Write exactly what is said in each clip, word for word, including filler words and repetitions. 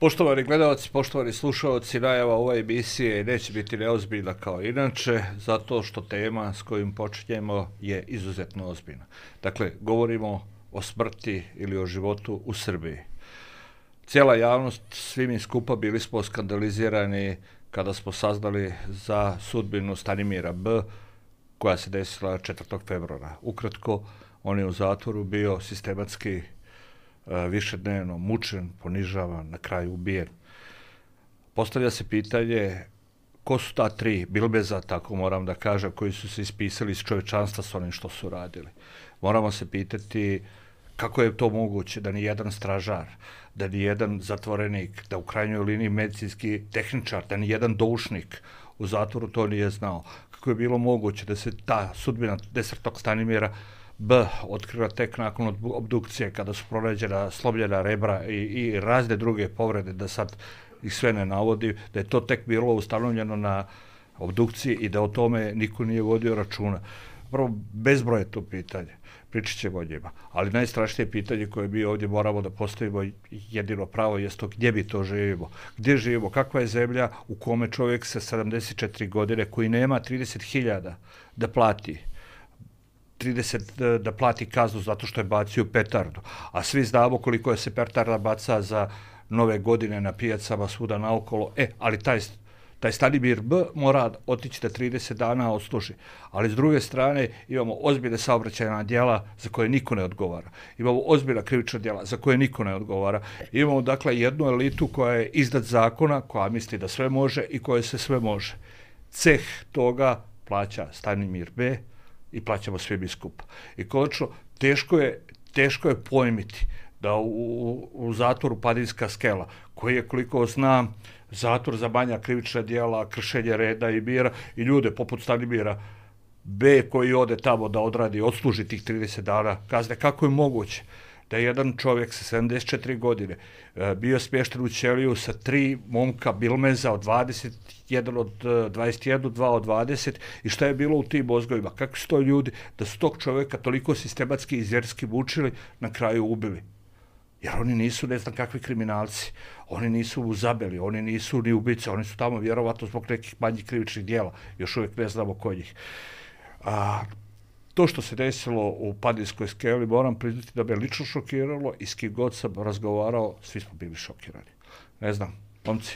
Poštovani gledalci, poštovani slušalci, najava ove emisije neće biti neozbiljna kao inače, zato što tema s kojim počinjemo je izuzetno ozbiljna. Dakle, govorimo o smrti ili o životu u Srbiji. Cijela javnost, svi mi skupa bili smo skandalizirani kada smo saznali za sudbinu Stanimira B, koja se desila četvrtog februara. Ukratko, on je u zatvoru bio sistematski višednevno mučen, ponižavan, na kraju ubijen. Postavlja se pitanje ko su ta tri bilbeza, tako moram da kažem, koji su se ispisali iz čovečanstva s onim što su radili. Moramo se pitati kako je to moguće da ni jedan stražar, da ni jedan zatvorenik, da u krajnjoj liniji medicinski tehničar, da ni jedan doušnik u zatvoru to nije znao. Kako je bilo moguće da se ta sudbina desetog Stanimira B otkriva tek nakon obdukcije, kada su pronađena slomljena rebra i, i razne druge povrede, da sad ih sve ne navodi, da je to tek bilo ustanovljeno na obdukciji i da o tome niko nije vodio računa. Prvo, bezbroj je to pitanje, pričat ćemo o njima, ali najstrašnije pitanje koje mi ovdje moramo da postavimo jedino pravo je to gdje mi to živimo, gdje živimo, kakva je zemlja u kome čovjek sa sedamdeset četiri godine koji nema trideset hiljada da plati trideset da plati kaznu zato što je bacio petardu, a svi znamo koliko je se petarda baca za nove godine na pijacama svuda naokolo, e, ali taj, taj Stanimir B mora otići da trideset dana odsluži, ali s druge strane imamo ozbiljne saobraćajna djela za koje niko ne odgovara, imamo ozbiljna krivična djela za koje niko ne odgovara, imamo dakle jednu elitu koja je iznad zakona, koja misli da sve može i koje se sve može. Ceh toga plaća Stanimir B i plaćamo svi mi skupa. I konačno, teško je, teško je pojmiti da u, u, u zatvoru Padinska skela, koji je, koliko znam, zatvor za manja krivična djela, kršenje reda i mira, i ljude poput Stanimira B koji ode tamo da odradi, odsluži tih trideset dana kazne, kako je moguće da je jedan čovjek sa sedamdeset četiri godine bio smješten u ćeliju sa tri momka bilmeza od dvadeset jedan od dvadeset jedan, dva od dvadeset, i šta je bilo u tim mozgovima, kakvi su to ljudi da su tog čovjeka toliko sistematski i zvjerski mučili, na kraju ubili. Jer oni nisu ne znam kakvi kriminalci, oni nisu zabeli, oni nisu ni ubice, oni su tamo vjerovatno zbog nekih manjih krivičnih djela, još uvijek ne znamo kod njih. A to što se desilo u Padinskoj skeli, moram priznati da me lično šokiralo i s kim god sam razgovarao, svi smo bili šokirani. Ne znam, momci.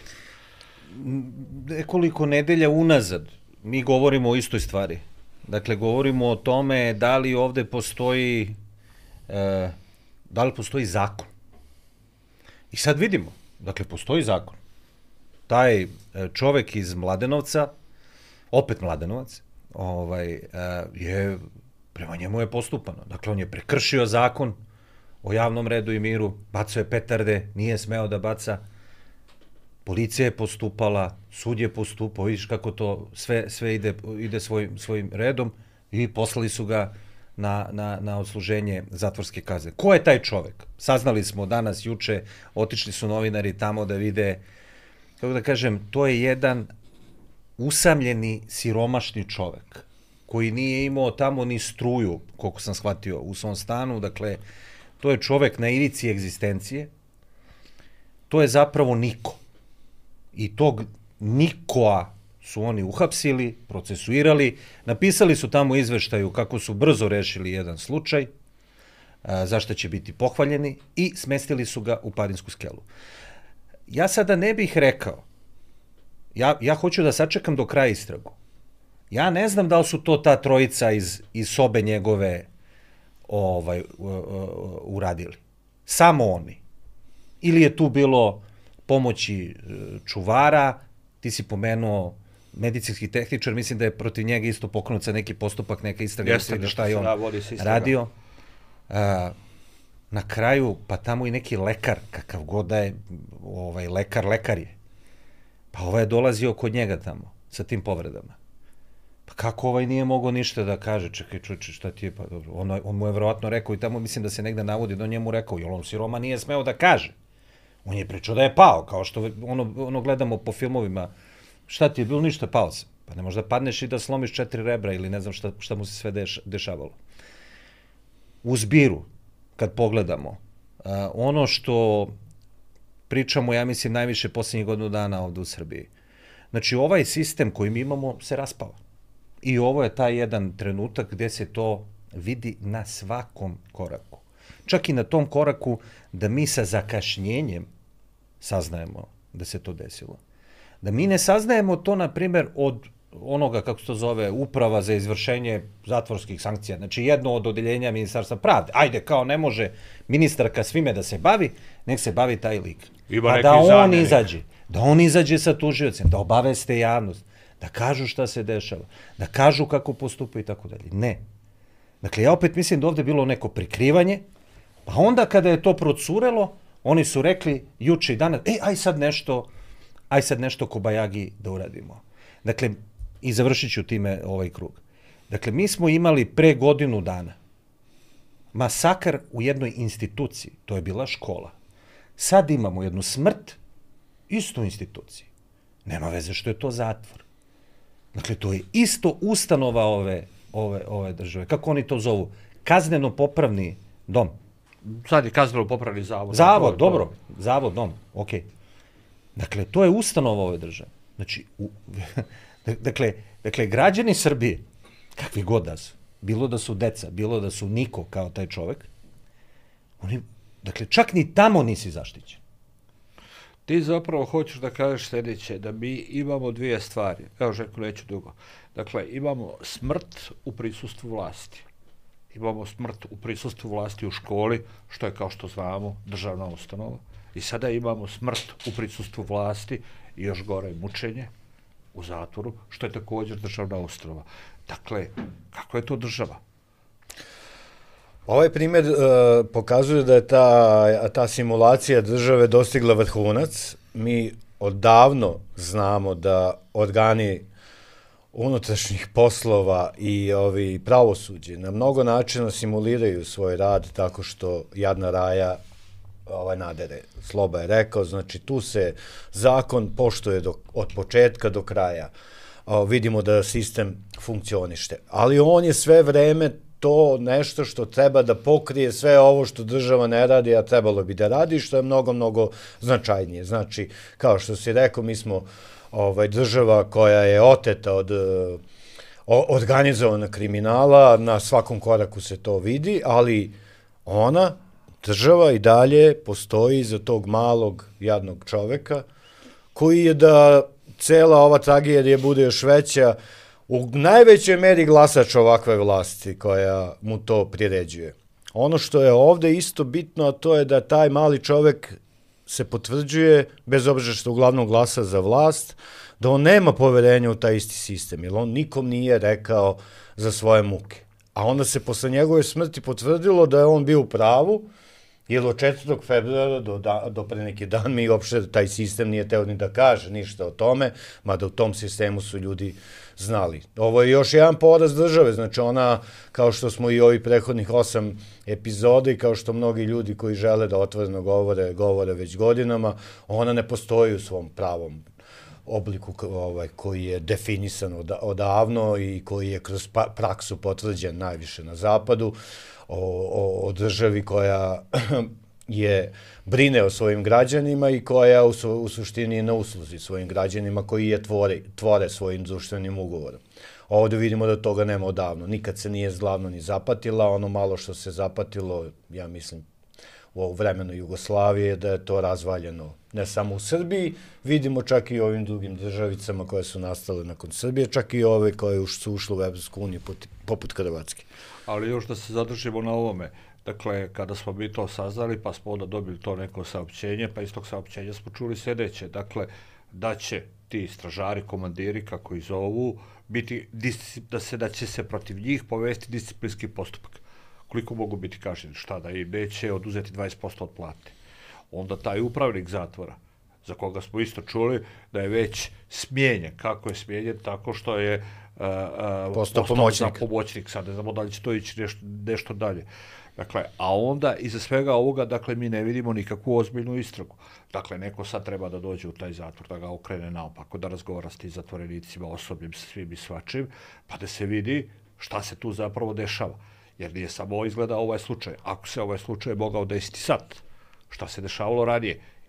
Nekoliko nedelja unazad mi govorimo o istoj stvari. Dakle, govorimo o tome da li ovde postoji, e, da li postoji zakon. I sad vidimo, dakle, postoji zakon. Taj čovek iz Mladenovca, opet Mladenovac, ovaj, e, je... Prema njemu je postupano. Dakle, on je prekršio zakon o javnom redu i miru, bacao je petarde, nije smeo da baca. Policija je postupala, sud je postupao, vidiš kako to sve, sve ide, ide svojim, svojim redom, i poslali su ga na, na, na odsluženje zatvorske kazne. Ko je taj čovek? Saznali smo danas, juče, otišli su novinari tamo da vide, kako da kažem, to je jedan usamljeni, siromašni čovek koji nije imao tamo ni struju, koliko sam shvatio, u svom stanu. Dakle, to je čovek na ivici egzistencije. To je zapravo niko. I tog nikoa su oni uhapsili, procesuirali, napisali su tamo izveštaju kako su brzo rešili jedan slučaj, zašto će biti pohvaljeni, i smestili su ga u Padinsku skelu. Ja sada ne bih rekao, ja, ja hoću da sačekam do kraja istragu. Ja ne znam da li su to ta trojica iz, iz sobe njegove ovaj, uradili. Samo oni. Ili je tu bilo pomoći čuvara, ti si pomenuo medicinski tehničar, mislim da je protiv njega isto pokrenut sa neki postupak, neka istraga, Jeste, šta je on radio. A, na kraju, pa tamo i neki lekar, kakav god da je, ovaj, lekar, lekar je. Pa ovaj je dolazio kod njega tamo, sa tim povredama. Pa kako ovaj nije mogao ništa da kaže, čekaj čuče, šta ti je, pa dobro, on, on mu je verovatno rekao, i tamo mislim da se negde navodi da on njemu rekao, jer on siroma nije smeo da kaže. On je pričao da je pao, kao što ono, ono gledamo po filmovima, šta ti je bilo, ništa, pao sam. Pa ne možda padneš i da slomiš četiri rebra ili ne znam šta, šta mu se sve deš, dešavalo. U zbiru, kad pogledamo, ono što pričamo, ja mislim, najviše posljednjih godinu dana ovde u Srbiji. Znači, ovaj sistem koji mi imamo se raspava. I ovo je taj jedan trenutak gdje se to vidi na svakom koraku. Čak i na tom koraku da mi sa zakašnjenjem saznajemo da se to desilo. Da mi ne saznajemo to, na primjer, od onoga, kako se to zove, uprava za izvršenje zatvorskih sankcija. Znači, jedno od odeljenja Ministarstva pravde. Ajde, kao ne može ministarka svime da se bavi, nek se bavi taj lik. A da on izađe, da on izađe sa tužiocem, da obaveste javnost, da kažu šta se dešava, da kažu kako postupaju i tako dalje. Ne. Dakle, ja opet mislim da ovde bilo neko prikrivanje, pa onda kada je to procurelo, oni su rekli juče i danas, e, aj sad nešto, aj sad nešto kobajagi da uradimo. Dakle, i završit ću time ovaj krug. Dakle, mi smo imali pre godinu dana masakar u jednoj instituciji, to je bila škola. Sad imamo jednu smrt, isto u instituciji. Nema veze što je to zatvor. Dakle, to je isto ustanova ove, ove, ove države. Kako oni to zovu? Kazneno-popravni dom. Sad je kazneno-popravni zavod. Zavod, dobro. Zavod, dom, okej. Dakle, to je ustanova ove države. Znači, u, dakle, dakle, građani Srbije, kakvi god da su, bilo da su deca, bilo da su niko kao taj čovek, oni, dakle, čak ni tamo nisi zaštićen. Ti zapravo hoćeš da kažeš sljedeće, da mi imamo dvije stvari. Evo, Željko, neću dugo. Dakle, imamo smrt u prisustvu vlasti. Imamo smrt u prisustvu vlasti u školi, što je, kao što znamo, državna ustanova. I sada imamo smrt u prisustvu vlasti i još gore mučenje u zatvoru, što je također državna ustanova. Dakle, kako je to država? Ovaj primjer uh, pokazuje da je ta, ta simulacija države dostigla vrhunac. Mi odavno znamo da organi unutrašnjih poslova i ovi pravosuđe na mnogo načina simuliraju svoj rad tako što jadna raja ovaj nadere. Sloba je rekao, znači tu se zakon poštuje do, od početka do kraja. O, vidimo da sistem funkcioniše. Ali on je sve vreme to nešto što treba da pokrije sve ovo što država ne radi, a trebalo bi da radi, što je mnogo, mnogo značajnije. Znači, kao što si rekao, mi smo ovaj, država koja je oteta od o, organizovanog kriminala, na svakom koraku se to vidi, ali ona, država, i dalje postoji za tog malog, jadnog čoveka, koji je, da cela ova tragedija bude još veća, u najvećoj meri glasač ovakve vlasti koja mu to priređuje. Ono što je ovde isto bitno, a to je da taj mali čovek se potvrđuje, bez obzira što uglavnom glasa za vlast, da on nema poverenja u taj isti sistem, jer on nikom nije rekao za svoje muke. A onda se posle njegove smrti potvrdilo da je on bio u pravu, jer od četvrtog februara do, da, do pre neki dan mi uopšte taj sistem nije teo ni da kaže ništa o tome, mada u tom sistemu su ljudi znali. Ovo je još jedan poraz države, znači ona, kao što smo i ovih prethodnih osam epizoda i kao što mnogi ljudi koji žele da otvoreno govore, govore već godinama, ona ne postoji u svom pravom obliku ovaj, koji je definisan od, odavno i koji je kroz pa, praksu potvrđen najviše na zapadu, o, o, o državi koja je brine o svojim građanima i koja u, su, u suštini je na usluzi svojim građanima koji je tvore, tvore svojim društvenim ugovorom. Ovdje vidimo da toga nema odavno. Nikad se nije glavno ni zapatila. Ono malo što se zapatilo, ja mislim, u vremenu Jugoslavije, da je to razvaljeno ne samo u Srbiji, vidimo čak i u ovim drugim državicama koje su nastale nakon Srbije, čak i ove koje su ušle u Evropsku uniju poput Hrvatske. Ali još da se zadržimo na ovome, dakle, kada smo mi to saznali, pa smo onda dobili to neko saopćenje, pa iz tog saopćenja smo čuli sljedeće, dakle, da će ti stražari, komandiri, kako ih zovu, biti, da, se, da će se protiv njih povesti disciplinski postupak. Koliko mogu biti kažnjeni, šta, da im neće oduzeti dvadeset posto od plate. Onda taj upravnik zatvora, za koga smo isto čuli da je već smijenjen. Kako je smijenjen? Tako što je uh, uh, postao pomoćnik. pomoćnik. Sad ne znamo da li će to ići nešto, nešto dalje. Dakle, a onda iza svega ovoga, dakle, mi ne vidimo nikakvu ozbiljnu istragu. Dakle, neko sad treba da dođe u taj zatvor, da ga okrene naopako, da razgovara s tim zatvorenicima, osobljem, svim i svačim, pa da se vidi šta se tu zapravo dešava. Jer nije samo izgleda ovaj slučaj. Ako se ovaj slučaj mogao desiti sad, šta se dešavalo ranije,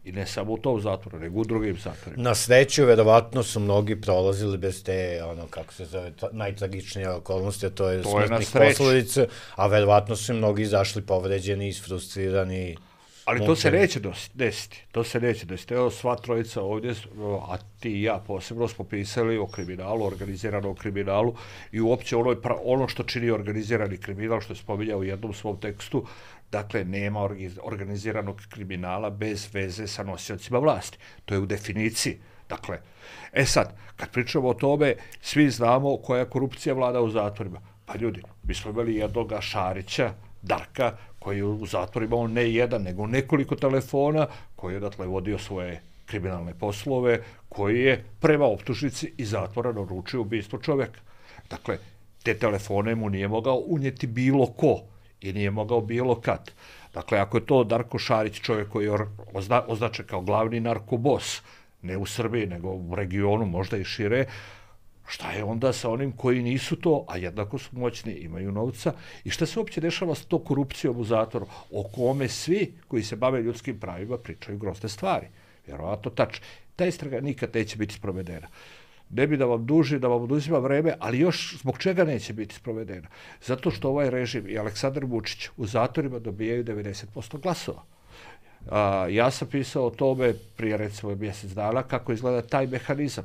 I ne samo u tom zatvoru, nego u drugim zatvorima. Na sreću, verovatno su mnogi prolazili bez te, ono, kako se zove, najtragičnije okolnosti, a to je to smrtnih posledica, a verovatno su mnogi izašli povređeni, isfrustrirani. Ali to se neće desiti, to se neće desiti. Evo, sva trojica ovdje, a ti i ja posebno, smo pisali o kriminalu, organiziranom kriminalu i uopće ono, ono što čini organizirani kriminal, što je spominjao u jednom svom tekstu, dakle, nema organiziranog kriminala bez veze sa nosiocima vlasti. To je u definiciji. Dakle, e sad, kad pričamo o tome, svi znamo koja korupcija vlada u zatvorima. Pa ljudi, mi smo imali jednoga Šarića, Darka, koji je u zatvoru imao ne jedan, nego nekoliko telefona, koji je dakle vodio svoje kriminalne poslove, koji je prema optužnici iz zatvora naručio ubistvo čovjeka. Dakle, te telefone mu nije mogao unijeti bilo ko i nije mogao bilo kad. Dakle, ako je to Darko Šarić, čovjek koji je ozna, označen kao glavni narkobos, ne u Srbiji, nego u regionu, možda i šire, šta je onda sa onim koji nisu to, a jednako su moćni, imaju novca, i šta se uopće dešava s to korupcijom u zatvoru, o kome svi koji se bave ljudskim pravima pričaju grozne stvari. Vjerovatno tačno. Ta istraga nikad neće biti sprovedena. Ne bi da vam duži, da vam oduzima vreme, ali još zbog čega neće biti sprovedena? Zato što ovaj režim i Aleksandar Vučić u zatvorima dobijaju devedeset posto glasova. A, ja sam pisao o tome prije recimo mjesec dana kako izgleda taj mehanizam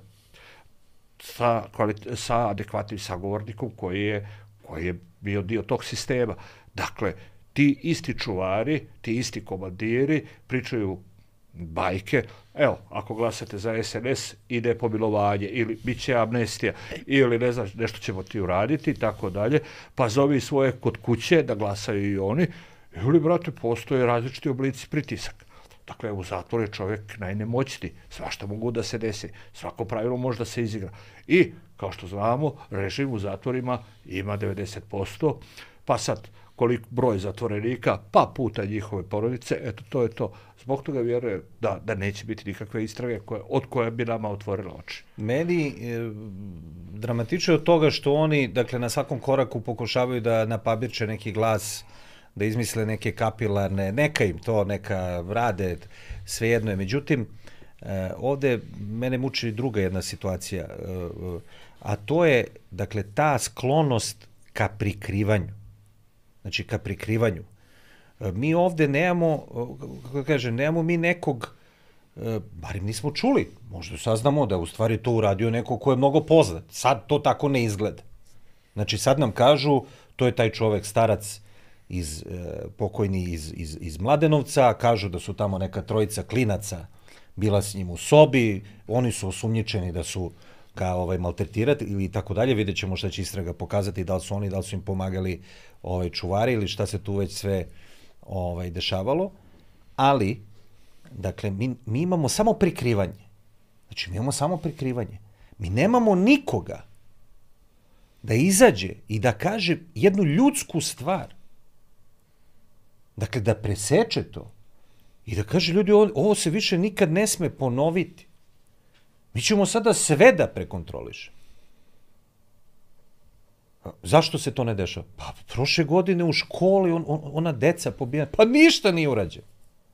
sa, sa adekvatnim sagovornikom koji je, koji je bio dio tog sistema. Dakle, ti isti čuvari, ti isti komandiri pričaju bajke, evo, ako glasate za S N S, ide pomilovanje, ili bit će amnestija, ili ne znam, nešto ćemo ti uraditi, i tako dalje, pa zovi svoje kod kuće da glasaju i oni, ili, brate, postoje različiti oblici pritisaka. Dakle, u zatvoru je čovjek najnemoćniji, svašta mogu da se desi, svako pravilo može da se izigra. I, kao što znamo, režim u zatvorima ima devedeset posto, pa sad, koliko broj zatvorenika, pa puta njihove porodice, eto, to je to. Zbog toga vjerujem da, da neće biti nikakve istrage koje, od koje bi nama otvorila oči. Meni e, dramatično od toga što oni, dakle, na svakom koraku pokušavaju da napabirče neki glas, da izmisle neke kapilarne, neka im to, neka rade, svejedno je. Međutim, e, ovde mene muči druga jedna situacija, e, a to je, dakle, ta sklonost ka prikrivanju. Znači, ka prikrivanju. Mi ovde nemamo, kako kažem, nemamo mi nekog, barim nismo čuli, možda saznamo da u stvari to uradio neko ko je mnogo poznat. Sad to tako ne izgleda. Znači, sad nam kažu, to je taj čovek, starac iz, pokojni iz, iz, iz Mladenovca, kažu da su tamo neka trojica klinaca bila s njim u sobi, oni su osumnjičeni da su kao ovaj, maltretirati ili tako dalje, vidjet ćemo šta će istraga pokazati, da li su oni, da li su im pomagali ovaj, čuvari ili šta se tu već sve ovaj, dešavalo, ali, dakle, mi, mi imamo samo prikrivanje. Znači, mi imamo samo prikrivanje. Mi nemamo nikoga da izađe i da kaže jednu ljudsku stvar. Dakle, da preseče to i da kaže, ljudi, ovo, ovo se više nikad ne sme ponoviti. Mi ćemo sada sve da prekontrolišemo. Zašto se to ne dešava? Pa prošle godine u školi on, on, ona deca pobijena. Pa ništa nije urađeno.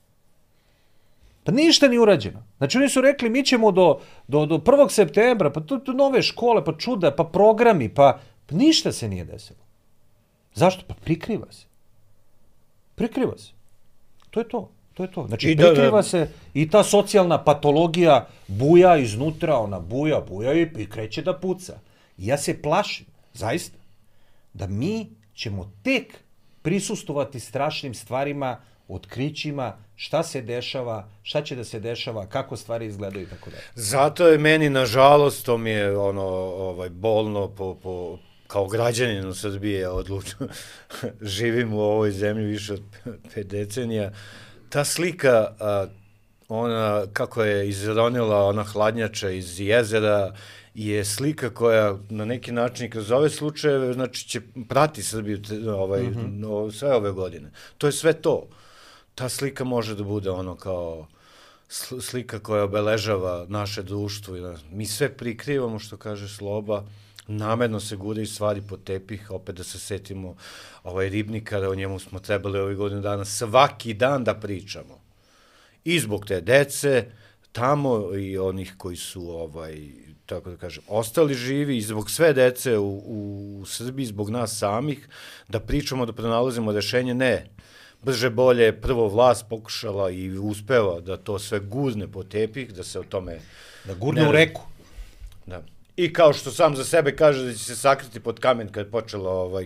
Pa ništa nije urađeno. Znači oni su rekli mi ćemo do, do, do prvog septembra, pa tu, tu nove škole, pa čuda, pa programi, pa, pa ništa se nije desilo. Zašto? Pa prikriva se. Prikriva se. To je to. To je to. Znači, da, prikriva da, se i ta socijalna patologija buja iznutra, ona buja, buja i, i kreće da puca. I ja se plašim, zaista, da mi ćemo tek prisustovati strašnim stvarima, otkrićima, šta se dešava, šta će da se dešava, kako stvari izgledaju i tako dalje. Zato je meni, nažalost, to mi je ono, ovaj, bolno po, po, kao građanin u Srbije odlučno. Živim u ovoj zemlji više od pet decenija. Ta slika, ona, kako je izronila ona hladnjača iz jezera, je slika koja na neki način kroz ove slučajeve, znači će prati Srbiju ovaj, mm-hmm. sve ove godine. To je sve to. Ta slika može da bude ono kao slika koja obeležava naše društvo. Mi sve prikrivamo, što kaže Sloba, namerno se guraju stvari pod tepih, opet da se setimo ovaj Ribnikara, o njemu smo trebali ovih godinu dana svaki dan da pričamo. I zbog te dece, tamo i onih koji su, ovaj, tako da kažem, ostali živi i zbog sve dece u, u Srbiji, zbog nas samih, da pričamo, da pronalazimo rešenje, ne. Brže bolje prvo vlast pokušala i uspeva da to sve guzne po tepih, da se o tome... Da gurne u reku. Da. I kao što sam za sebe kaže da će se sakriti pod kamen kad je počela ovaj,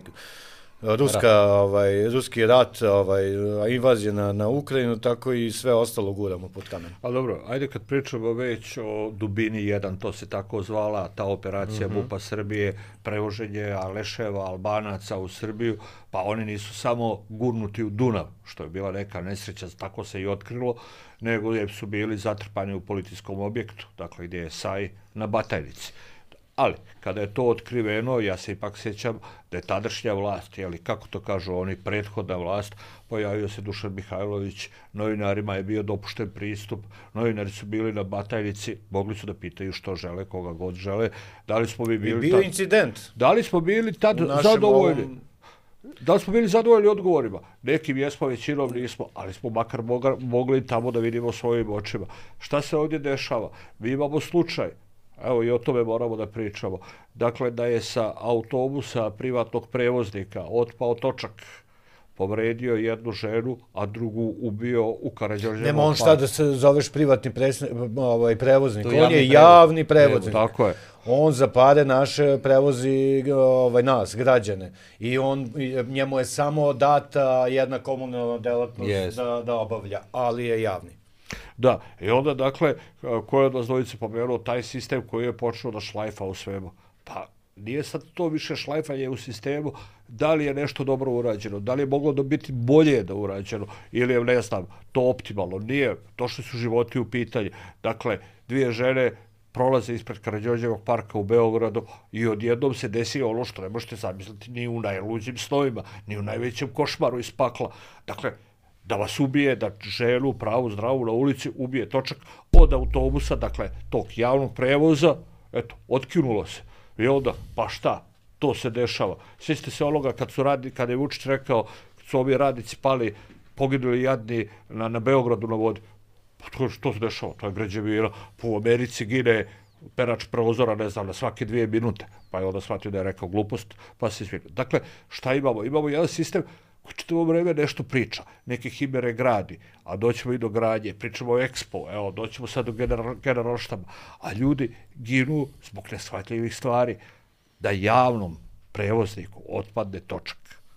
ruska, ovaj, ruski rat, ovaj, invazija na, na Ukrajinu, tako i sve ostalo guramo pod kamen. A dobro, ajde kad pričamo već o Dubini jedan, to se tako zvala, ta operacija mm-hmm. MUP-a Srbije, prevoženje Aleševa, Albanaca u Srbiju, pa oni nisu samo gurnuti u Dunav, što je bila neka nesreća, tako se i otkrilo, nego je su bili zatrpani u policijskom objektu, dakle gdje je Saj na Batajnici. Ali, kada je to otkriveno, ja se ipak sjećam da je tadašnja vlast, jeli, kako to kažu oni, prethodna vlast, pojavio se Dušan Mihajlović, novinarima je bio dopušten pristup, novinari su bili na Batajnici, mogli su da pitaju što žele, koga god žele, da li smo bi bili... I bio tad, incident. Da li smo bili tad zadovoljni? Ovom... Da li smo bili zadovoljni odgovorima? Nekim jesmo, većinom nismo, ali smo makar mogli tamo da vidimo svojim očima. Šta se ovdje dešava? Mi imamo slučaj, evo i o tome moramo da pričamo. Dakle, da je sa autobusa privatnog prevoznika otpao točak, povredio jednu ženu, a drugu ubio u Karađorđevom. Nema on šta da se zoveš privatni presne, ovaj, prevoznik, on je javni prevoznik. Evo, tako je. On za pare naše prevozi ovaj, nas, građane. I on, njemu je samo data jedna komunalna delatnost yes. da, da obavlja, ali je javni. Da, i onda, dakle, ko je od vas dvojice pomenuo taj sistem koji je počeo da šlajfa u svemu? Pa, nije sad to više šlajfanje u sistemu, da li je nešto dobro urađeno, da li je moglo da biti bolje da urađeno, ili je, ne znam, to optimalno. Nije, došli su životi u pitanje. Dakle, dvije žene prolaze ispred Karađorđevog parka u Beogradu i odjednom se desi ono što ne možete zamisliti ni u najluđim snovima, ni u najvećem košmaru iz pakla. Dakle, da vas ubije, da ženu pravu, zdravu na ulici ubije točak od autobusa, dakle, tog javnog prevoza, eto, otkinulo se. I onda, pa šta, to se dešava. Sjećate se onoga kad su radi, kad je Vučić rekao, kad su ovi radnici pali, poginuli jadni na, na Beogradu na vodi. Pa to, što se dešava? To je građevina. Po Americi gine perač prozora, ne znam, na svake dvije minute. Pa je onda shvatio da je rekao glupost, pa se izvijek. Dakle, šta imamo? Imamo jedan sistem koji čitavo vreme nešto priča, neke himere gradi, a doćemo i do gradnje, pričamo o Expo, evo, doćemo sad do general, generalštaba, a ljudi ginu zbog neshvatljivih stvari, da javnom prevozniku otpadne točak,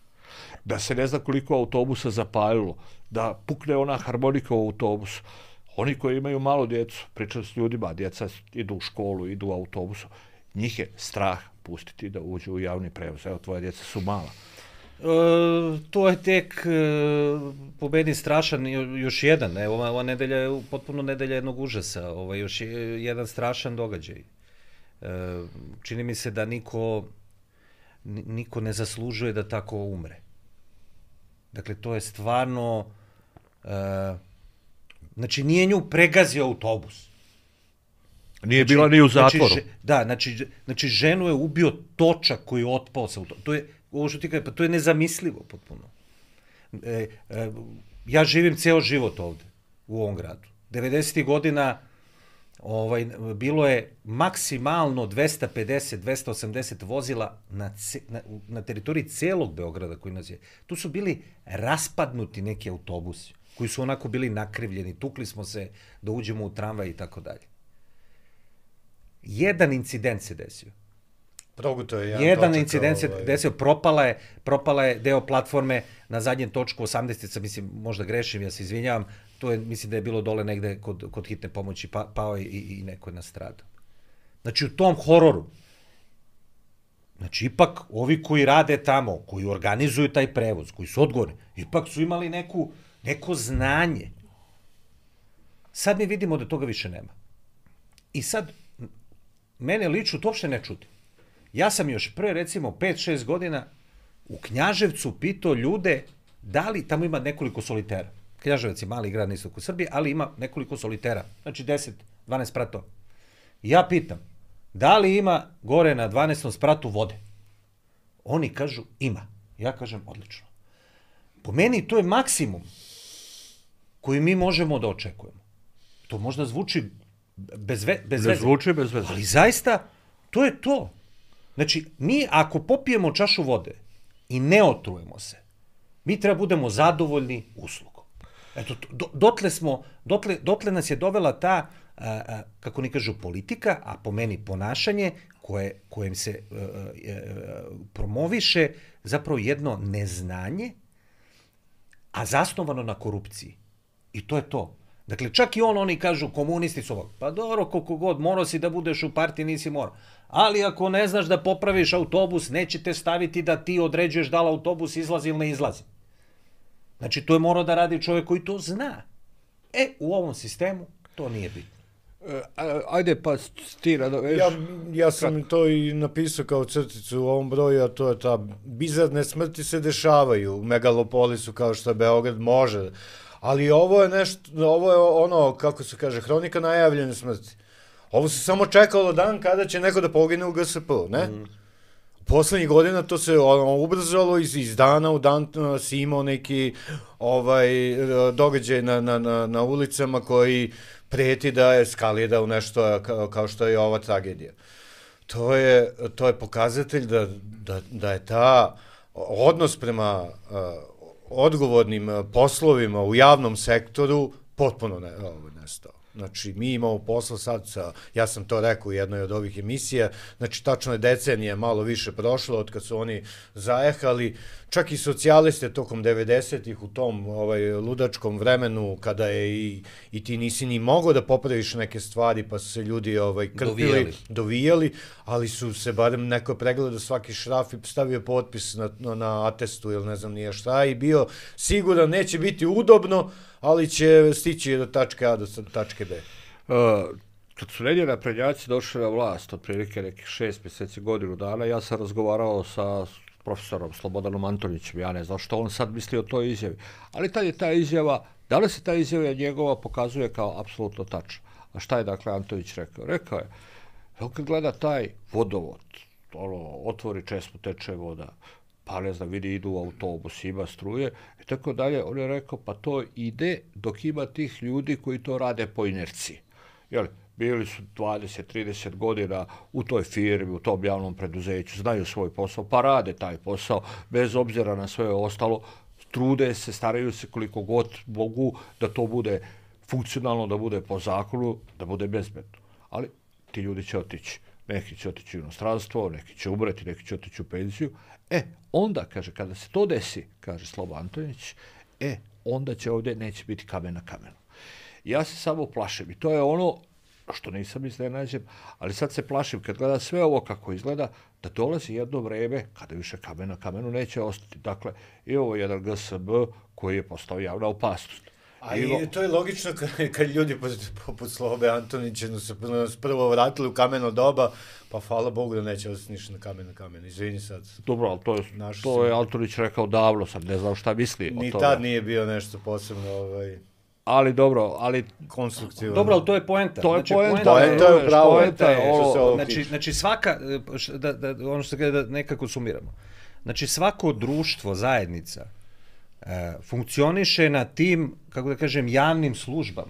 da se ne zna koliko autobusa zapalilo, da pukne ona harmonika u autobusu. Oni koji imaju malo djecu, pričaju s ljudima, djeca idu u školu, idu u autobusu, njih je strah pustiti da uđu u javni prevoz. Evo, tvoje djeca su mala. E, to je tek e, po meni strašan još jedan, evo, ova, ova nedelja je potpuno nedelja jednog užasa, ovaj, još je jedan strašan događaj. E, čini mi se da niko, niko ne zaslužuje da tako umre. Dakle, to je stvarno, e, znači nije nju pregazio autobus. Nije znači, bila ni u zatvoru. Znači, da, znači, znači ženu je ubio točak koji je otpao sa autobusa. To je, ovo što ti kaže, pa to je nezamislivo potpuno. E, e, ja živim ceo život ovde, u ovom gradu. devedesetih godina ovaj, bilo je maksimalno dvesta pedeset do dvesta osamdeset vozila na, ce, na, na teritoriji celog Beograda koji nas je. Tu su bili raspadnuti neki autobusi, koji su onako bili nakrivljeni, tukli smo se da uđemo u tramvaj i tako dalje. Jedan incident se desio. Proguto je jedan, jedan točak, incident se ovaj... desio, propala je, propala je deo platforme na zadnjem točku osamdesetica, mislim, možda grešim, ja se izvinjavam, to je, mislim da je bilo dole negde kod, kod hitne pomoći, pa, pao je i, i neko je nastradao. Znači, u tom hororu, znači, ipak, ovi koji rade tamo, koji organizuju taj prevoz, koji su odgovorni, ipak su imali neku, neko znanje. Sad mi vidimo da toga više nema. I sad, mene lično to uopšte ne čudi. Ja sam još pre, recimo, pet šest godina u Knjaževcu pitao ljude da li, tamo ima nekoliko solitera. Knjaževac je mali grad na istoku Srbije, ali ima nekoliko solitera. Znači deset dvanaest spratova. Ja pitam, da li ima gore na dvanaestom spratu vode? Oni kažu, ima. Ja kažem, odlično. Po meni to je maksimum koju mi možemo da očekujemo. To možda zvuči bez, ve, bez Ne veze. zvuči bez veze. Ali zaista, to je to. Znači, mi ako popijemo čašu vode i ne otrujemo se, mi treba budemo zadovoljni uslugom. Eto, do, dotle, smo, dotle, dotle nas je dovela ta, a, a, kako ni kažu, politika, a po meni ponašanje, koje, kojem se a, a, promoviše zapravo jedno neznanje, a zasnovano na korupciji. I to je to. Dakle, čak i on, oni kažu, komunisti su ovako. Pa dobro, koliko god, morao si da budeš u partiji, nisi morao. Ali ako ne znaš da popraviš autobus, neće te staviti da ti određuješ da li autobus izlazi ili ne izlazi. Znači, to je morao da radi čovjek koji to zna. E, u ovom sistemu to nije bitno. E, ajde, pa ti, Radović. Ja, ja sam to i napisao kao crticu u ovom broju, a to je ta bizarne smrti se dešavaju u megalopolisu kao što je Beograd može. Ali ovo je nešto, ovo je ono, kako se kaže, hronika najavljene smrti. Ovo se samo čekalo dan kada će neko da pogine u G S P, ne? Mm. Poslednjih godina to se ono, ubrzalo, iz, iz dana u dan si imao neki ovaj, događaj na, na, na, na ulicama koji preti da je eskalira u nešto kao, kao što je ova tragedija. To je, to je pokazatelj da, da, da je ta odnos prema uh, odgovornim poslovima u javnom sektoru potpuno ne, ovo, nestao. Znači, mi imamo posla sad sa, ja sam to rekao u jednoj od ovih emisija, znači, tačno je decenije malo više prošlo od kad su oni zajehali, čak i socijaliste tokom devedesetih u tom ovaj, ludačkom vremenu, kada je i, i ti nisi ni mogao da popraviš neke stvari, pa su se ljudi ovaj, krpili, dovijali. dovijali, ali su se barem neko pregledao svaki šraf i stavio potpis na, na, na atestu ili ne znam nije šta i bio siguran, neće biti udobno, ali će stići do tačke A do tačke B. Uh, kad su negdje naprednjaci došli na vlast, otprilike nekih šest mjeseci, godinu dana, ja sam razgovarao sa profesorom Slobodanom Antonićem, ja ne znam što on sad misli o toj izjavi, ali tad je ta izjava, da li se ta izjava njegova pokazuje kao apsolutno tačna? A šta je dakle Antonić rekao? Rekao je, on kad gleda taj vodovod, ono, otvori česmu, teče voda, pa ne znam, vidi, idu u autobus, ima struje, i tako dalje, on je rekao, pa to ide dok ima tih ljudi koji to rade po inerciji. Jel, bili su dvadeset trideset godina u toj firmi, u tom javnom preduzeću, znaju svoj posao, pa rade taj posao, bez obzira na sve ostalo, trude se, staraju se koliko god mogu da to bude funkcionalno, da bude po zakonu, da bude bezbedno. Ali ti ljudi će otići. Neki će otići u inostranstvo, neki će umreti, neki će otići u penziju. E, onda, kaže, kada se to desi, kaže Slobo Antonić, e, onda će ovdje neće biti kamen na kamenu. Ja se samo plašim i to je ono što nisam iznenađen, ali sad se plašim kad gleda sve ovo kako izgleda, da dolazi jedno vreme kada više kamen na kamenu neće ostati. Dakle, i ovo je jedan G S B koji je postao javna opasnost. A i to je logično kad, kad ljudi poput Slobe Antonića su nas prvo vratili u kameno doba, pa hvala Bogu da neće ostati ništa na kamen na kamen. Izvini sad. Dobro, ali to je, to je Antonić rekao davno, sad ne znam šta misli ni o tome. Ni tad nije bio nešto posebno ovaj... Ali dobro, ali... konstruktivno. Dobro, ali to je poenta. To je znači, poenta. Poenta je upravo. Poenta je ovo. Znači, znači svaka, da, da, ono što se da nekako sumiramo. Znači svako društvo, zajednica, e, funkcioniše na tim, kako da kažem, javnim službama.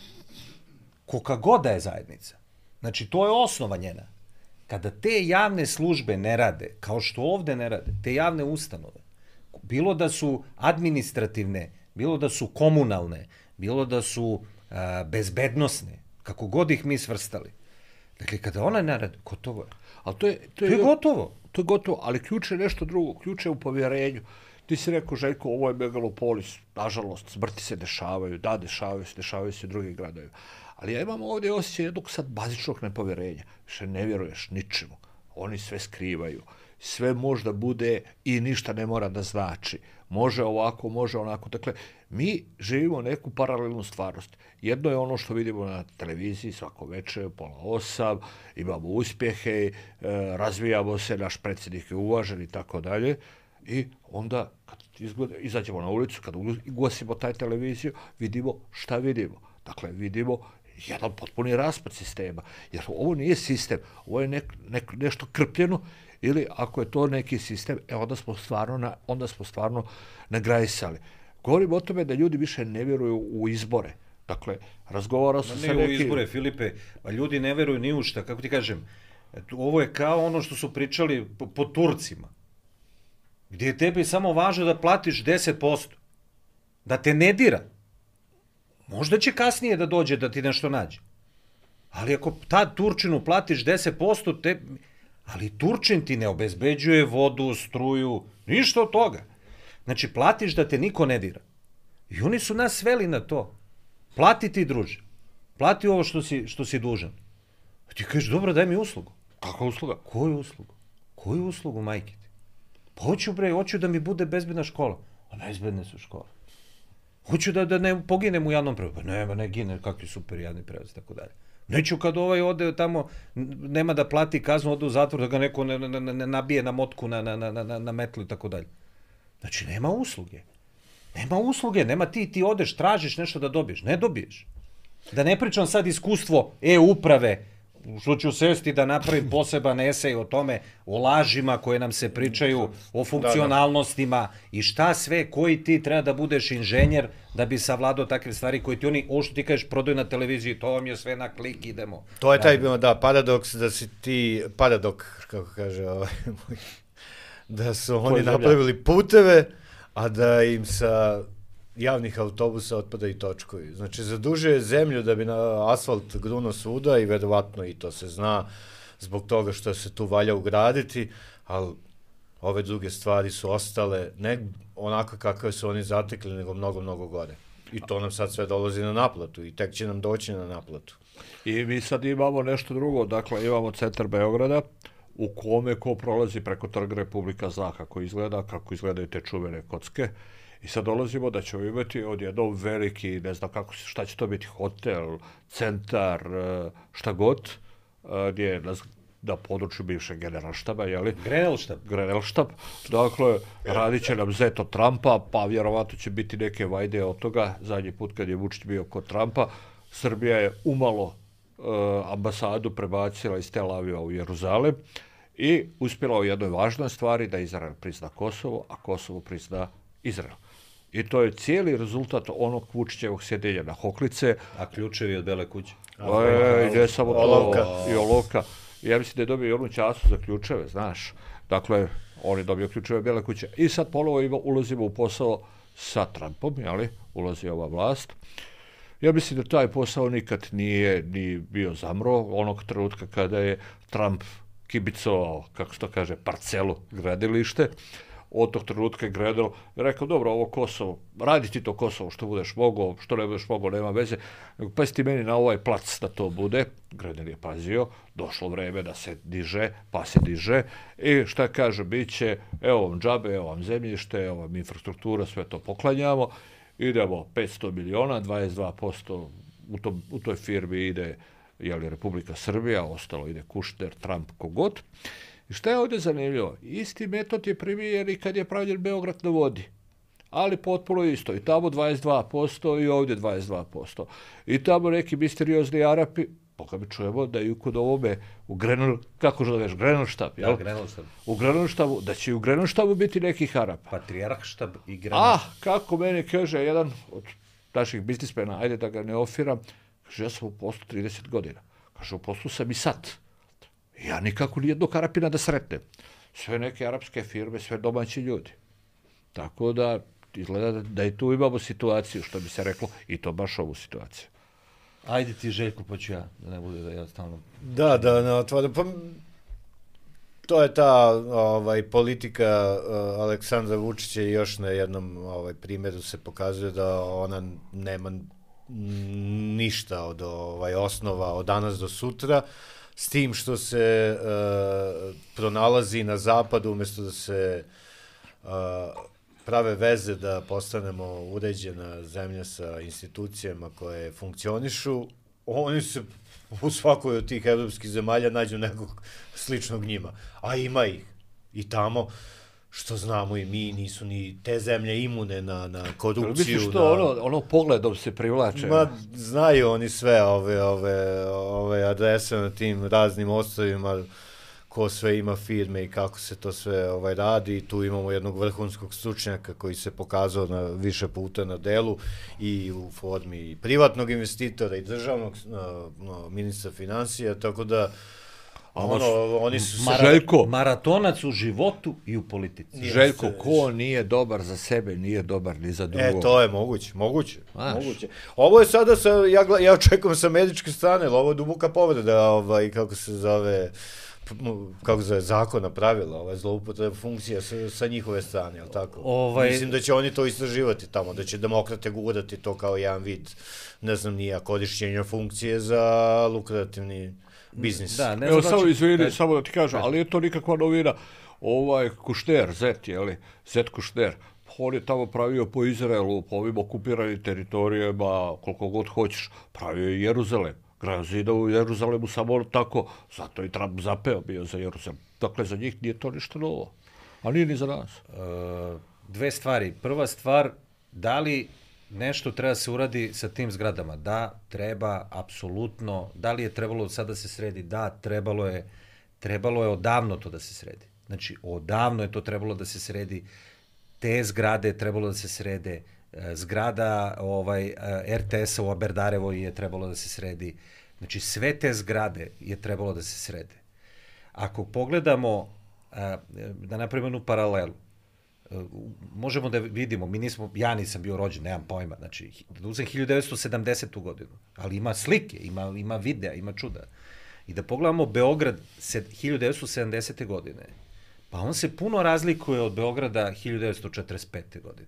Koga god da je zajednica. Znači, to je osnova njena. Kada te javne službe ne rade, kao što ovde ne rade, te javne ustanove, bilo da su administrativne, bilo da su komunalne, bilo da su a, bezbednosne, kako god ih mi svrstali. Dakle, kada ona ne radi, gotovo je. Ali to je, to je, to je gotovo. To je gotovo, ali ključ je nešto drugo. Ključ je u povjerenju. Ti si rekao, Željko, ovo je megalopolis. Nažalost, smrti se dešavaju. Da, dešavaju se, dešavaju se u drugim gradovima. Ali ja imam ovdje osjećaj jednog sad bazičnog nepovjerenja. Više ne vjeruješ ničemu. Oni sve skrivaju. Sve možda bude i ništa ne mora da znači. Može ovako, može onako. Dakle, mi živimo neku paralelnu stvarnost. Jedno je ono što vidimo na televiziji svako večer, pola osam, imamo uspjehe, razvijamo se, naš predsjednik je uvažen i tako dalje. I onda, kad izgleda, izađemo na ulicu, kad ugasimo taj televiziju, vidimo šta vidimo. Dakle, vidimo jedan potpuni raspad sistema. Jer ovo nije sistem, ovo je nek, nek, nešto krpljeno, ili ako je to neki sistem, e, onda smo stvarno, na, onda smo stvarno nagrajsali. Govorim o tome da ljudi više ne vjeruju u izbore. Dakle, razgovarao sam sa nekim... Ne u neki... izbore, Filipe, a ljudi ne veruju ni u šta, kako ti kažem, ovo je kao ono što su pričali po, po Turcima, gdje je tebi samo važno da platiš deset posto, da te ne dira. Možda će kasnije da dođe da ti nešto nađe. Ali ako tad Turčinu platiš deset posto, te... ali Turčin ti ne obezbeđuje vodu, struju, ništa od toga. Znači, platiš da te niko ne dira. I oni su nas sveli na to. Plati ti, druže. Plati ovo što si, što si dužan. A ti kažeš, dobro, daj mi uslugu. Kakva usluga? Koju uslugu? Koju uslugu, majke ti? Pa hoću, bre, hoću da mi bude bezbedna škola. A bezbedne su škole. Hoću da, da ne poginem u javnom prevozu. Pa nema, ne gine, kakvi super javni prevoz, tako dalje. Neću kad ovaj ode tamo, nema da plati kaznu, ode u zatvor, da ga neko ne, ne, ne nabije na motku, na, na, na, na, na metlu i tako dalje. Znači, nema usluge. Nema usluge, nema ti, ti odeš, tražiš nešto da dobiješ. Ne dobiješ. Da ne pričam sad iskustvo e-uprave, što ću sesti da napravim poseban esej o tome, o lažima koje nam se pričaju, o funkcionalnostima da, da. I šta sve, koji ti treba da budeš inženjer da bi savladao takve stvari koje ti oni, ovo što ti kažeš, prodaju na televiziji, to vam je sve na klik, idemo. To je taj, da, da paradoks da si ti, paradok, kako kaže, ovaj, da su oni napravili puteve, a da im sa javnih autobusa otpada i točkovi. Znači, zadužuje zemlju da bi na asfalt grunuo svuda i verovatno i to se zna zbog toga što se tu valja ugraditi, ali ove druge stvari su ostale ne onako kakve su oni zatekli, nego mnogo, mnogo gore. I to nam sad sve dolazi na naplatu i tek će nam doći na naplatu. I mi sad imamo nešto drugo, dakle imamo centar Beograda, u kome ko prolazi preko Trga Republika zna kako izgleda, kako izgledaju te čuvene kocke. I sad dolazimo da ćemo imati odjednom veliki, ne znam kako, šta će to biti, hotel, centar, šta god, gdje je na, na području bivšeg generalštaba, jeli? Generalštab. Generalštab. Dakle, radit će nam zet od Trumpa, pa vjerovatno će biti neke vajde od toga. Zadnji put kad je Vučić bio kod Trumpa, Srbija je umalo ambasadu prebacila iz Tel Aviva u Jeruzalem i uspjela u jednoj važnoj stvari da Izrael prizna Kosovo, a Kosovo prizna Izrael. I to je cijeli rezultat onog Vučićevog sjedenja na hoklice. A ključevi od Bele kuće? E, I ne samo to, olovka. I olovka. Ja mislim da je dobio i onu času za ključeve, znaš. Dakle, on je dobio ključeve Bele kuće. I sad ponovo ulazimo u posao sa Trumpom, jeli? Ulazi ova vlast. Ja mislim da taj posao nikad nije ni bio zamro, onog trenutka kada je Trump kibicovao, kako se to kaže, parcelu, gradilište. Od tog trenutka je gradilo, rekao, dobro, ovo Kosovo, radi ti to Kosovo što budeš mogao, što ne budeš mogao, nema veze, pa ti meni na ovaj plac da to bude. Gradil je pazio, došlo vreme da se diže, pa se diže, i šta kaže, bit će, evo vam džabe, evo vam zemljište, evo vam infrastruktura, sve to poklanjamo, idemo petsto miliona, dvadeset dva posto u, to, u toj firmi ide jeli, Republika Srbija, ostalo ide Kušner, Trump, kogod. I šta je ovdje zanimljivo? Isti metod je primijenjen i kad je pravljen Beograd na vodi. Ali potpuno isto. I tamo dvadeset dva posto i ovdje dvadeset dva posto. I tamo neki misteriozni Arapi, poka mi čujemo da i kod ovome u Grenel, kako zoveš, Grenelštab, jel? Da, Grenelštab. U Grenelštabu, da će i u Grenelštabu biti nekih Arapa. Patrijarhštab i Grenelštab. Ah, kako meni kaže jedan od naših biznismena, ajde da ga ne ofiram, kaže, ja sam u poslu trideset godina. Kaže, u poslu sam i sad. Ja nikako nijednog Arapina da sretnem. Sve neke arapske firme, sve domaći ljudi. Tako da, izgleda da i tu imamo situaciju, što bi se reklo, i to baš ovu situaciju. Ajde ti, Željko, pa ću ja, da ne bude da ja stalno... Da, da, ne otvorim. Pa, to je ta ovaj, politika uh, Aleksandra Vučića i još na jednom ovaj, primjeru se pokazuje da ona nema ništa od ovaj, osnova od danas do sutra, s tim što se uh, pronalazi na zapadu, umjesto da se uh, prave veze da postanemo uređena zemlja sa institucijama koje funkcionišu, oni se u svakoj od tih evropskih zemalja nađu nekog sličnog njima. A ima ih i tamo, što znamo i mi, nisu ni te zemlje imune na, na korupciju. Misliš što na... ono, ono pogledom se privlače? Ma, znaju oni sve ove, ove, ove adrese na tim raznim ostrovima ko sve ima firme i kako se to sve ovaj radi. Tu imamo jednog vrhunskog stručnjaka koji se pokazao na više puta na delu i u formi privatnog investitora i državnog no, ministra financija, tako da ono, oni su Mara, Željko, maratonac u životu i u politici. Željko, ko nije dobar za sebe, nije dobar ni za drugo. E, to je moguće, moguće, moguće. Ovo je sada, sa, ja, ja očekujem sa američke strane, ovo je duboka povreda, ovaj, kako se zove, kako se zove, zakona, pravila, ovaj, zloupotreba funkcija sa, sa njihove strane, jel tako? Ovaj... Mislim da će oni to istraživati tamo, da će demokrate gurati to kao jedan vid, ne znam, nija korišćenja funkcije za lukrativni biznis. Da, ne znam. Evo, samo izvini, samo da ti kažem, ali je to nikakva novina. Ovaj Kušner, Zet, jeli, Zet Kušner, on je tamo pravio po Izraelu, po ovim okupiranim teritorijama, koliko god hoćeš, pravio je Jeruzalem. Grad zida u Jeruzalemu samo tako, zato i Trump zapeo bio za Jeruzalem. Dakle, za njih nije to ništa novo, a nije ni za nas. E, dve stvari. Prva stvar, da li nešto treba se uradi sa tim zgradama? Da, treba, apsolutno. Da li je trebalo sad da se sredi? Da, trebalo je, trebalo je odavno to da se sredi. Znači, odavno je to trebalo da se sredi. Te zgrade je trebalo da se srede. Zgrada ovaj, R T S-a u Aberdarevoj je trebalo da se sredi. Znači, sve te zgrade je trebalo da se srede. Ako pogledamo, da napravimo jednu paralelu, možemo da vidimo, mi nismo, ja nisam bio rođen, nemam pojma, znači, da uzem hiljadu devetsto sedamdesetu godinu, ali ima slike, ima, ima videa, ima čuda. I da pogledamo Beograd hiljadu devetsto sedamdesete godine, pa on se puno razlikuje od Beograda hiljadu devetsto četrdeset pete godine.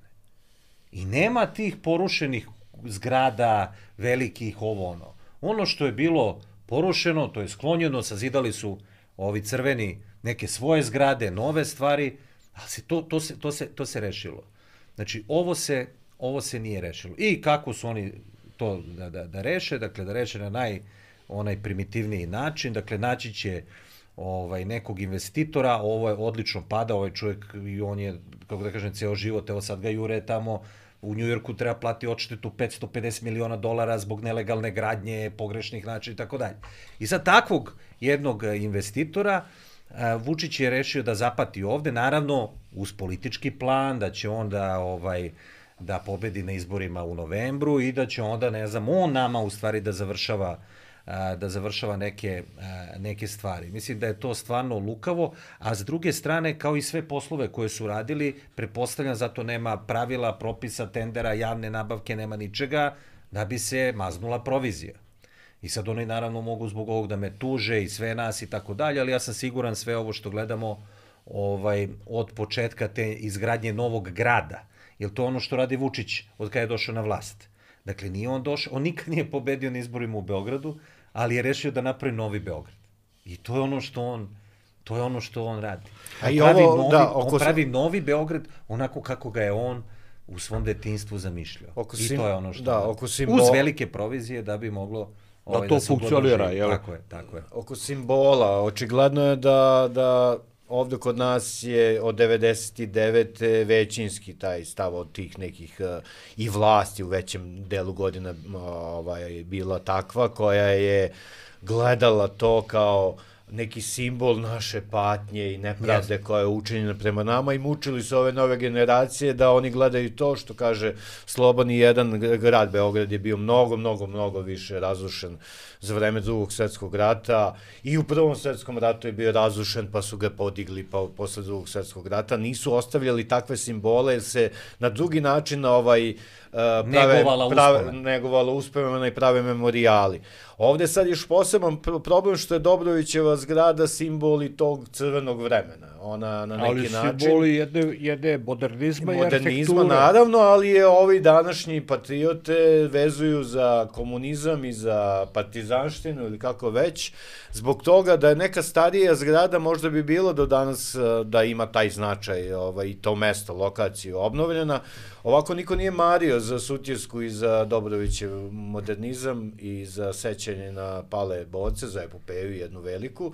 I nema tih porušenih zgrada, velikih, ovo ono. Ono što je bilo porušeno, to je sklonjeno, sazidali su ovi crveni neke svoje zgrade, nove stvari, ali se to, to, se, to, se, to se rešilo. Znači, ovo se, ovo se nije rešilo. I kako su oni to da, da, da reše, dakle, da reše na naj, onaj primitivniji način, dakle, naći će ovaj, nekog investitora, ovo je odlično pada, ovaj čovjek, i on je, kako da kažem, ceo život, evo sad ga jure tamo, u Njujorku treba plati odštetu petsto pedeset miliona dolara zbog nelegalne gradnje, pogrešnih načina i tako dalje. I sad takvog jednog investitora Vučić je rešio da zapati ovde, naravno uz politički plan, da će onda ovaj, da pobedi na izborima u novembru i da će onda, ne znam, on nama u stvari da završava da završava neke, neke stvari. Mislim da je to stvarno lukavo, a s druge strane, kao i sve poslove koje su radili, prepostavljam, zato nema pravila, propisa, tendera, javne nabavke, nema ničega, da bi se maznula provizija. I sad oni naravno mogu zbog ovog da me tuže i sve nas i tako dalje, ali ja sam siguran sve ovo što gledamo ovaj, od početka te izgradnje novog grada, jer to ono što radi Vučić od kada je došao na vlast. Dakle, nije on došao, on nikad nije pobedio na izborima u Beogradu, ali je rešio da napravi novi Beograd. I to je ono što on, to je ono što on radi. On, i pravi, ovo, novi, da, on pravi sam... novi Beograd onako kako ga je on u svom detinjstvu zamišljao. Oko I sim... to je ono što da, on oko simbol... uz velike provizije da bi moglo da ovaj, to da funkcionira, jel? Tako je, tako je. Oko simbola, očigledno je da, da ovde kod nas je od devedeset devete većinski taj stav od tih nekih uh, i vlasti u većem delu godina ovaj, bila takva, koja je gledala to kao neki simbol naše patnje i nepravde yes. koja je učinjena prema nama i mučili su ove nove generacije da oni gledaju to što kaže Sloban i jedan grad. Beograd je bio mnogo, mnogo, mnogo više razrušen za vreme Drugog svjetskog rata i u Prvom svjetskom ratu je bio razrušen pa su ga podigli pa posle Drugog svjetskog rata. Nisu ostavljali takve simbole jer se na drugi način ovaj, prave, negovala prave, negovala uspomena i prave memorijali. Ovde sad još poseban problem što je Dobrovićeva zgrada simboli tog crvenog vremena. Ona na neki ali način... Ali simboli jedne, jedne modernizma i modernizma, arhitekture. naravno, ali je ovi današnji patriote vezuju za komunizam i za partizanštinu ili kako već. Zbog toga da je neka starija zgrada možda bi bilo do danas da ima taj značaj ovaj, i to mesto, lokaciju obnovljena. Ovako niko nije mario za Sutjesku i za Dobrovićev modernizam i za sećanje na pale borce, za epopeju jednu veliku.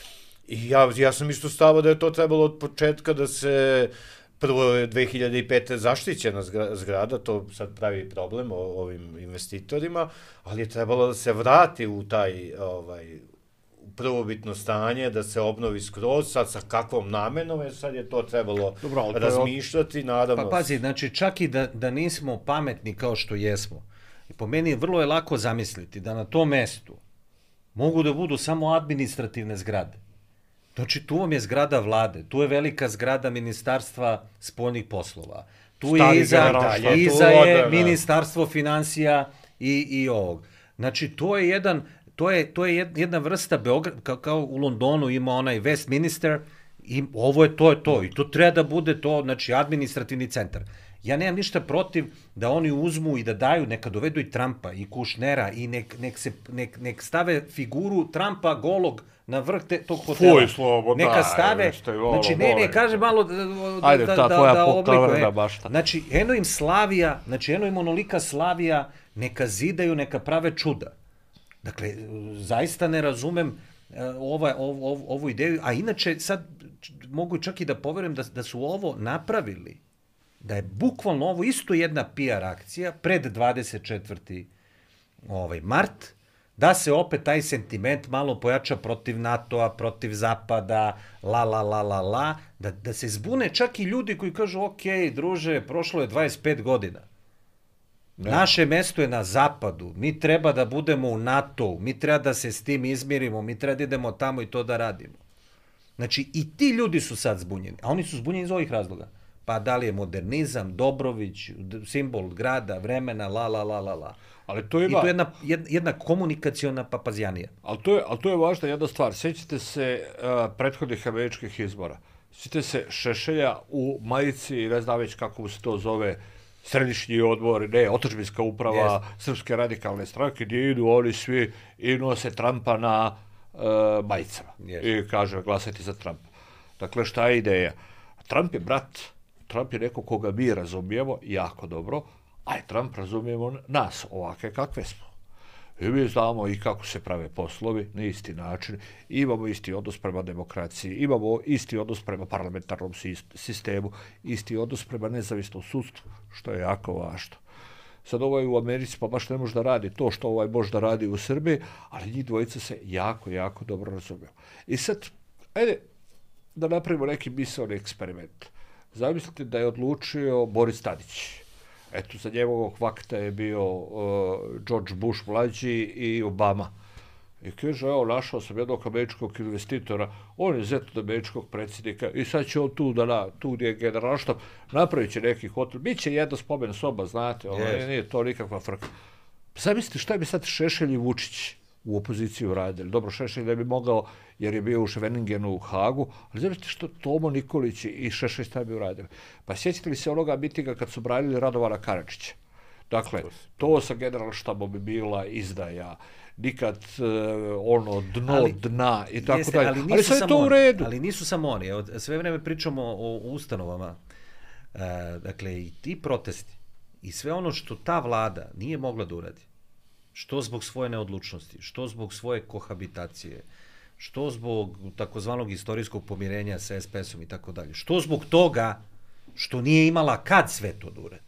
I ja, ja sam isto stavao da je to trebalo od početka da se, prvo je dve hiljade pete zaštićena zgrada, to sad pravi problem ovim investitorima, ali je trebalo da se vrati u taj, ovaj, prvobitno stanje, da se obnovi skroz, sad sa kakvom namenom, jer sad je to trebalo Dobro, razmišljati, naravno. Pa pazi, znači čak i da, da nismo pametni kao što jesmo, i po meni vrlo je lako zamisliti da na tom mestu mogu da budu samo administrativne zgrade. Znači, tu vam je zgrada vlade, tu je velika zgrada Ministarstva spoljnih poslova, tu Stari je iza, generalštab, iza tu je ode, da. Ministarstvo financija i, i ovog. Znači, to je jedan, to je, to je jedna vrsta Beograd, kao, kao u Londonu ima onaj Westminster, i ovo je to, je to, i to treba da bude to, znači, administrativni centar. Ja nemam ništa protiv da oni uzmu i da daju, neka dovedu i Trumpa i Kušnera i nek, nek, se, nek, nek stave figuru Trumpa golog na vrh te, tog hotela. Fuj, slobodno, Neka stave, znači ne, ne, kaže malo da, da, Ajde, da, ta da, tvoja da oblikuje. bašta. Znači, eno im Slavija, znači eno im onolika Slavija, neka zidaju, neka prave čuda. Dakle, zaista ne razumem ova, ov, ov, ovu ideju, a inače sad mogu čak i da poverujem da, da su ovo napravili, da je bukvalno ovo isto jedna P R akcija pred dvadeset četvrti ovaj, mart, da se opet taj sentiment malo pojača protiv NATO-a, protiv Zapada, la, la, la, la, la, da, da se zbune čak i ljudi koji kažu, ok, druže, prošlo je dvadeset pet godina. Ne. Naše mesto je na Zapadu, mi treba da budemo u NATO-u, mi treba da se s tim izmirimo, mi treba da idemo tamo i to da radimo. Znači, i ti ljudi su sad zbunjeni, a oni su zbunjeni iz ovih razloga. Pa da li je modernizam, Dobrović, simbol grada, vremena, la, la, la, la, la. Ali to ima... I to je jedna, jedna komunikaciona papazjanija. Ali to je, ali to je važna jedna stvar. Sjećate se uh, prethodnih američkih izbora. Sjećate se Šešelja u majici, ne znam već kako se to zove, središnji odbor, ne, otadžbinska uprava yes. Srpske radikalne stranke, gdje idu oni svi i nose Trumpa na uh, majicama. Yes. I kaže, glasajte za Trumpa. Dakle, šta je ideja? Trump je brat, Trump je neko koga mi razumijemo jako dobro, a i Trump razumijemo nas, ovakve kakve smo. I mi znamo i kako se prave poslovi na isti način, imamo isti odnos prema demokraciji, imamo isti odnos prema parlamentarnom sistemu, isti odnos prema nezavisnom sudstvu, što je jako važno. Sad ovaj u Americi pa baš ne može da radi to što ovaj može da radi u Srbiji, ali njih dvojica se jako, jako dobro razumiju. I sad, ajde da napravimo neki misaoni eksperiment. Zamislite da je odlučio Boris Tadić. Eto, za njegovog vakta je bio uh, George Bush mlađi i Obama. I kaže, evo, našao sam jednog američkog investitora, on je zet od američkog predsjednika i sad će on tu da na, tu gdje je generalštab, napravit će neki hotel, bit će jedna spomen soba, znate, ono, yes. nije to nikakva frka. Zamislite šta bi sad Šešelj i Vučić u opoziciju radili. Dobro, Šešelj ne bi mogao, jer je bio u Ševeningenu u Hagu, ali zamislite što Tomo Nikolić i Šešelj šta bi uradili. Pa sjećate li se onoga mitinga kad su branili Radovana Karadžića? Dakle, to sa generalštabom bi bila izdaja, nikad uh, ono dno ali, dna i tako jeste, dalje. Ali, ali sve je to u redu. Ali nisu samo oni. Evo, sve vreme pričamo o, o ustanovama. E, dakle, i ti protesti i sve ono što ta vlada nije mogla da uradi, što zbog svoje neodlučnosti, što zbog svoje kohabitacije, što zbog takozvanog istorijskog pomirenja sa S P S-om i tako dalje, što zbog toga što nije imala kad sve to da uradi.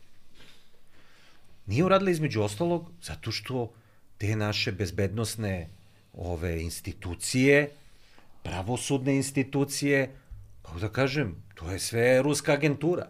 Nije uradila između ostalog zato što te naše bezbednosne ove institucije, pravosudne institucije, kako da kažem, to je sve ruska agentura.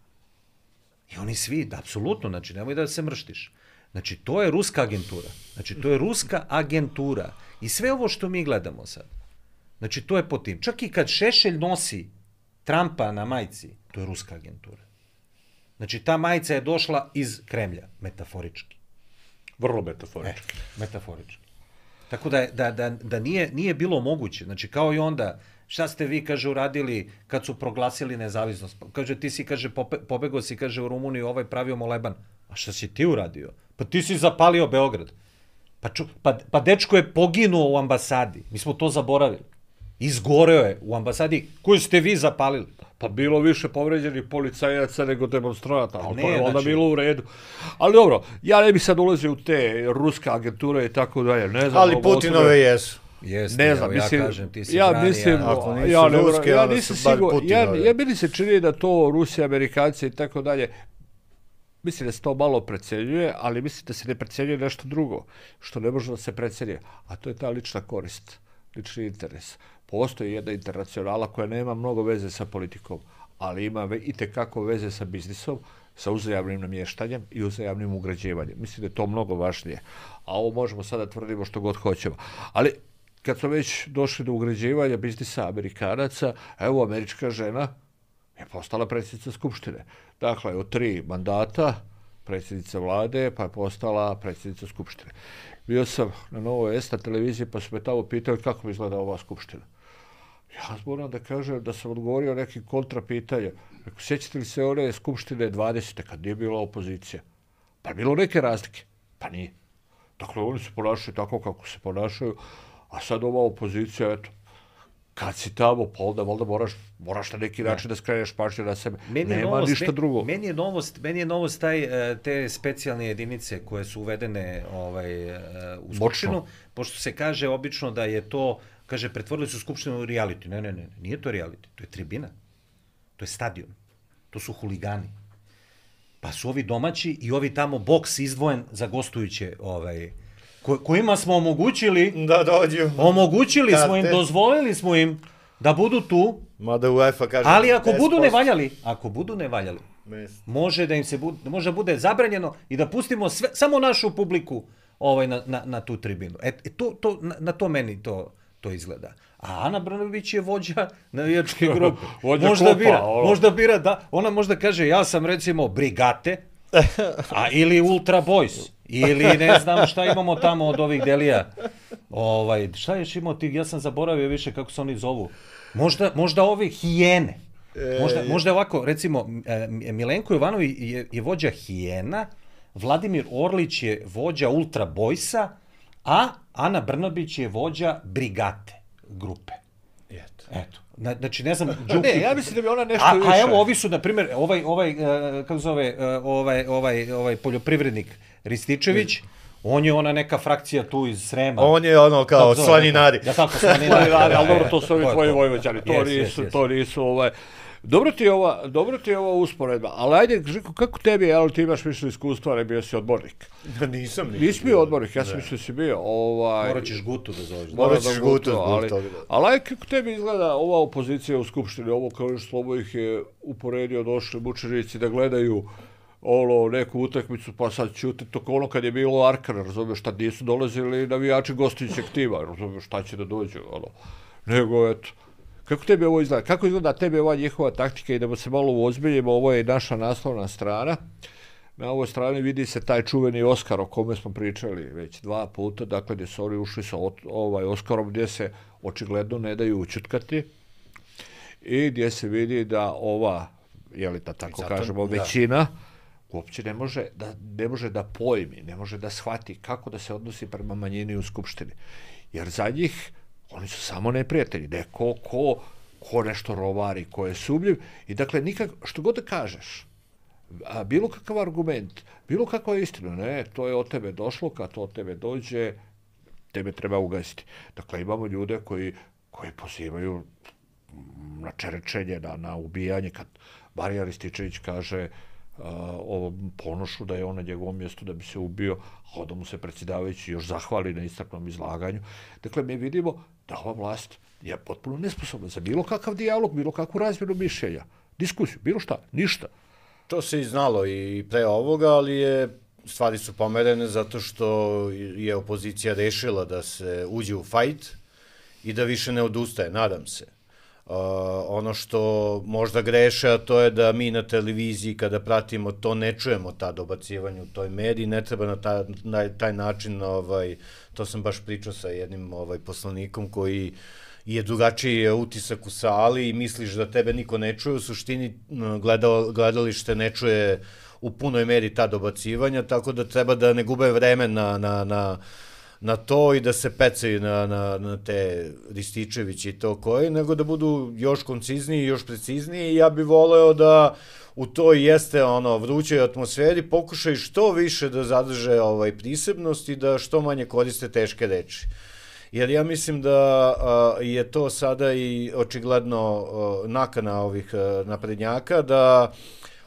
I oni svi, da, apsolutno, znači, nemoj da se mrštiš. Znači, to je ruska agentura. Znači, to je ruska agentura. I sve ovo što mi gledamo sad, znači, to je po tim. Čak i kad Šešelj nosi Trumpa na majici, to je ruska agentura. Znači, ta majica je došla iz Kremlja, metaforički. Vrlo metaforički. E, metaforički. Tako da, da, da, da nije, nije bilo moguće. Znači, kao i onda, šta ste vi, kaže, uradili kad su proglasili nezavisnost? Kaže, ti si, kaže, pope, pobegao si, kaže, u Rumuniju, ovaj pravio moleban. A šta si ti uradio? Pa ti si zapalio Beograd. Pa, ču, pa, pa dečko je poginuo u ambasadi. Mi smo to zaboravili. Izgoreo je u ambasadi koju ste vi zapalili. Pa bilo više povređenih policajaca nego demonstrata, ali ne, to je onda znači... bilo u redu. Ali dobro, ja ne bih sad ulazio u te ruske agenture i tako dalje, ne znam. Ali Putinove osobe... jesu. Jeste, ne znam, evo, mislim, ja kažem, ti si ja brani, mislim, ja, ako nisu ja, ne, ruske, ja, ja onda nisam su bar sigur, ja, Putinove. ja meni se čini da to Rusija, Amerikanci i tako dalje, mislim da se to malo preceljuje, ali mislim da se ne preceljuje nešto drugo, što ne može da se preceljuje, a to je ta lična korist. lični interes. Postoji jedna internacionala koja nema mnogo veze sa politikom, ali ima i tekako veze sa biznisom, sa uzajamnim namještanjem i uzajamnim ugrađivanjem. Mislim da je to mnogo važnije. A ovo možemo sada tvrdimo što god hoćemo. Ali kad smo već došli do ugrađivanja biznisa Amerikanaca, evo američka žena je postala predsjednica Skupštine. Dakle, od tri mandata predsjednica vlade, pa je postala predsjednica Skupštine. Bio sam na Novoj S na televiziji, pa su me tamo pitali kako mi izgleda ova Skupština. Ja moram da kažem da sam odgovorio neki kontra pitanja. Rekao, sjećate li se one Skupštine dvadesete kad nije bila opozicija? Pa je bilo neke razlike? Pa nije. Dakle, oni se ponašaju tako kako se ponašaju, a sad ova opozicija, eto, kad si tamo, pa onda valjda moraš, moraš na neki način da skreneš pažnju na sebe. Meni Nema novost, ništa drugo. Meni je novost, meni je novost taj, te specijalne jedinice koje su uvedene ovaj, u Skupštinu, pošto se kaže obično da je to, kaže, pretvorili su Skupštinu u reality. Ne, ne, ne, nije to reality, to je tribina, to je stadion, to su huligani. Pa su ovi domaći i ovi tamo boks izdvojen za gostujuće ovaj, Ko, kojima smo omogućili, da dođu. Omogućili Karte. smo im, dozvolili smo im da budu tu. Mada UEFA kaže ali ako deset posto. budu ne valjali, ako budu ne valjali, može da im se bude, može bude zabranjeno i da pustimo sve, samo našu publiku ovaj na, na, na tu tribinu. E, to, to, na, na to meni to, to izgleda. A Ana Brnabić je vođa navijačke grupe. možda kopa, bira, ono. možda bira da, ona možda kaže ja sam recimo Brigate, a ili Ultra Boys, ili ne znam šta imamo tamo od ovih delija. Ovaj, šta još imao ti, ja sam zaboravio više kako se oni zovu. Možda, možda ove hijene. Možda, možda ovako, recimo, Milenko Jovanović je, je vođa hijena, Vladimir Orlić je vođa Ultra Boysa, a Ana Brnabić je vođa Brigate grupe. Eto. Eto. Znači, ne znam, Đuki... Ne, ja mislim da bi ona nešto a, više. A evo, ovi su, na primjer, ovaj, ovaj, uh, kako zove, uh, ovaj, ovaj, ovaj poljoprivrednik Rističević, on je ona neka frakcija tu iz Srema. On je ono kao slaninari. Ja tako, slaninari, ali dobro, to su ovi tvoji Vojvođani, to yes, nisu, yes, yes. to nisu, ovaj... Dobro ti je ova, dobro ti je ova usporedba, ali ajde, Žiko, kako tebi, jel ti imaš više iskustva, ne bio si odbornik? Nisam. Nisi bio odbornik, ja sam mislio da si bio. Ovaj... Morat ćeš Gutu da zoveš. Morat ćeš Gutu, ali, ali ajde, kako tebi izgleda ova opozicija u Skupštini, ovo kao još Slobo ih je uporedio, došli mučenici da gledaju ono, neku utakmicu, pa sad ćute, to ono kad je bilo Arkana, razumiješ, šta nisu dolazili navijači gostujućeg tima, razumiješ, šta će da dođu, ono, nego, eto. Kako tebi ovo izgleda? Kako izgleda tebi ova njihova taktika i da se malo uozbiljimo, ovo je naša naslovna strana. Na ovoj strani vidi se taj čuveni Oskar o kome smo pričali već dva puta, dakle gdje su oni ušli sa ovaj Oskarom gdje se očigledno ne daju učutkati i gdje se vidi da ova, jeli da tako Zato, kažemo, većina da. uopće ne može da, ne može da pojmi, ne može da shvati kako da se odnosi prema manjini u Skupštini. Jer za njih oni su samo neprijatelji, neko ko, ko nešto rovari, ko je sumljiv i dakle nikak, što god da kažeš, a bilo kakav argument, bilo kakva istina, ne, to je od tebe došlo, kad to od tebe dođe, tebe treba ugasiti. Dakle, imamo ljude koji, koji pozivaju na čerečenje, na, na ubijanje, kad Marija Rističević kaže uh, ovom Ponošu da je on na njegovom mjestu da bi se ubio, a onda mu se predsjedavajući još zahvali na istaknom izlaganju. Dakle, mi vidimo da ova vlast je potpuno nesposobna za bilo kakav dijalog, bilo kakvu razmjenu mišljenja, diskusiju, bilo šta, ništa. To se i znalo i pre ovoga, ali je, stvari su pomerene zato što je opozicija rešila da se uđe u fajt i da više ne odustaje, nadam se. Uh, ono što možda greše, a to je da mi na televiziji kada pratimo to ne čujemo ta dobacivanja u toj mediji, ne treba na taj, na taj način, ovaj, to sam baš pričao sa jednim ovaj, poslanikom koji je drugačiji utisak u sali i misliš da tebe niko ne čuje, u suštini gledal, gledalište ne čuje u punoj meri ta dobacivanja, tako da treba da ne gube vreme na, na, na, na to i da se pecaju na, na, na te Rističević i to koji, nego da budu još koncizniji i još precizniji i ja bih voleo da u toj jeste ono vrućoj atmosferi pokušaju što više da zadrže ovaj prisebnost i da što manje koriste teške reči. Jer ja mislim da a, je to sada i očigledno a, nakana ovih a, naprednjaka da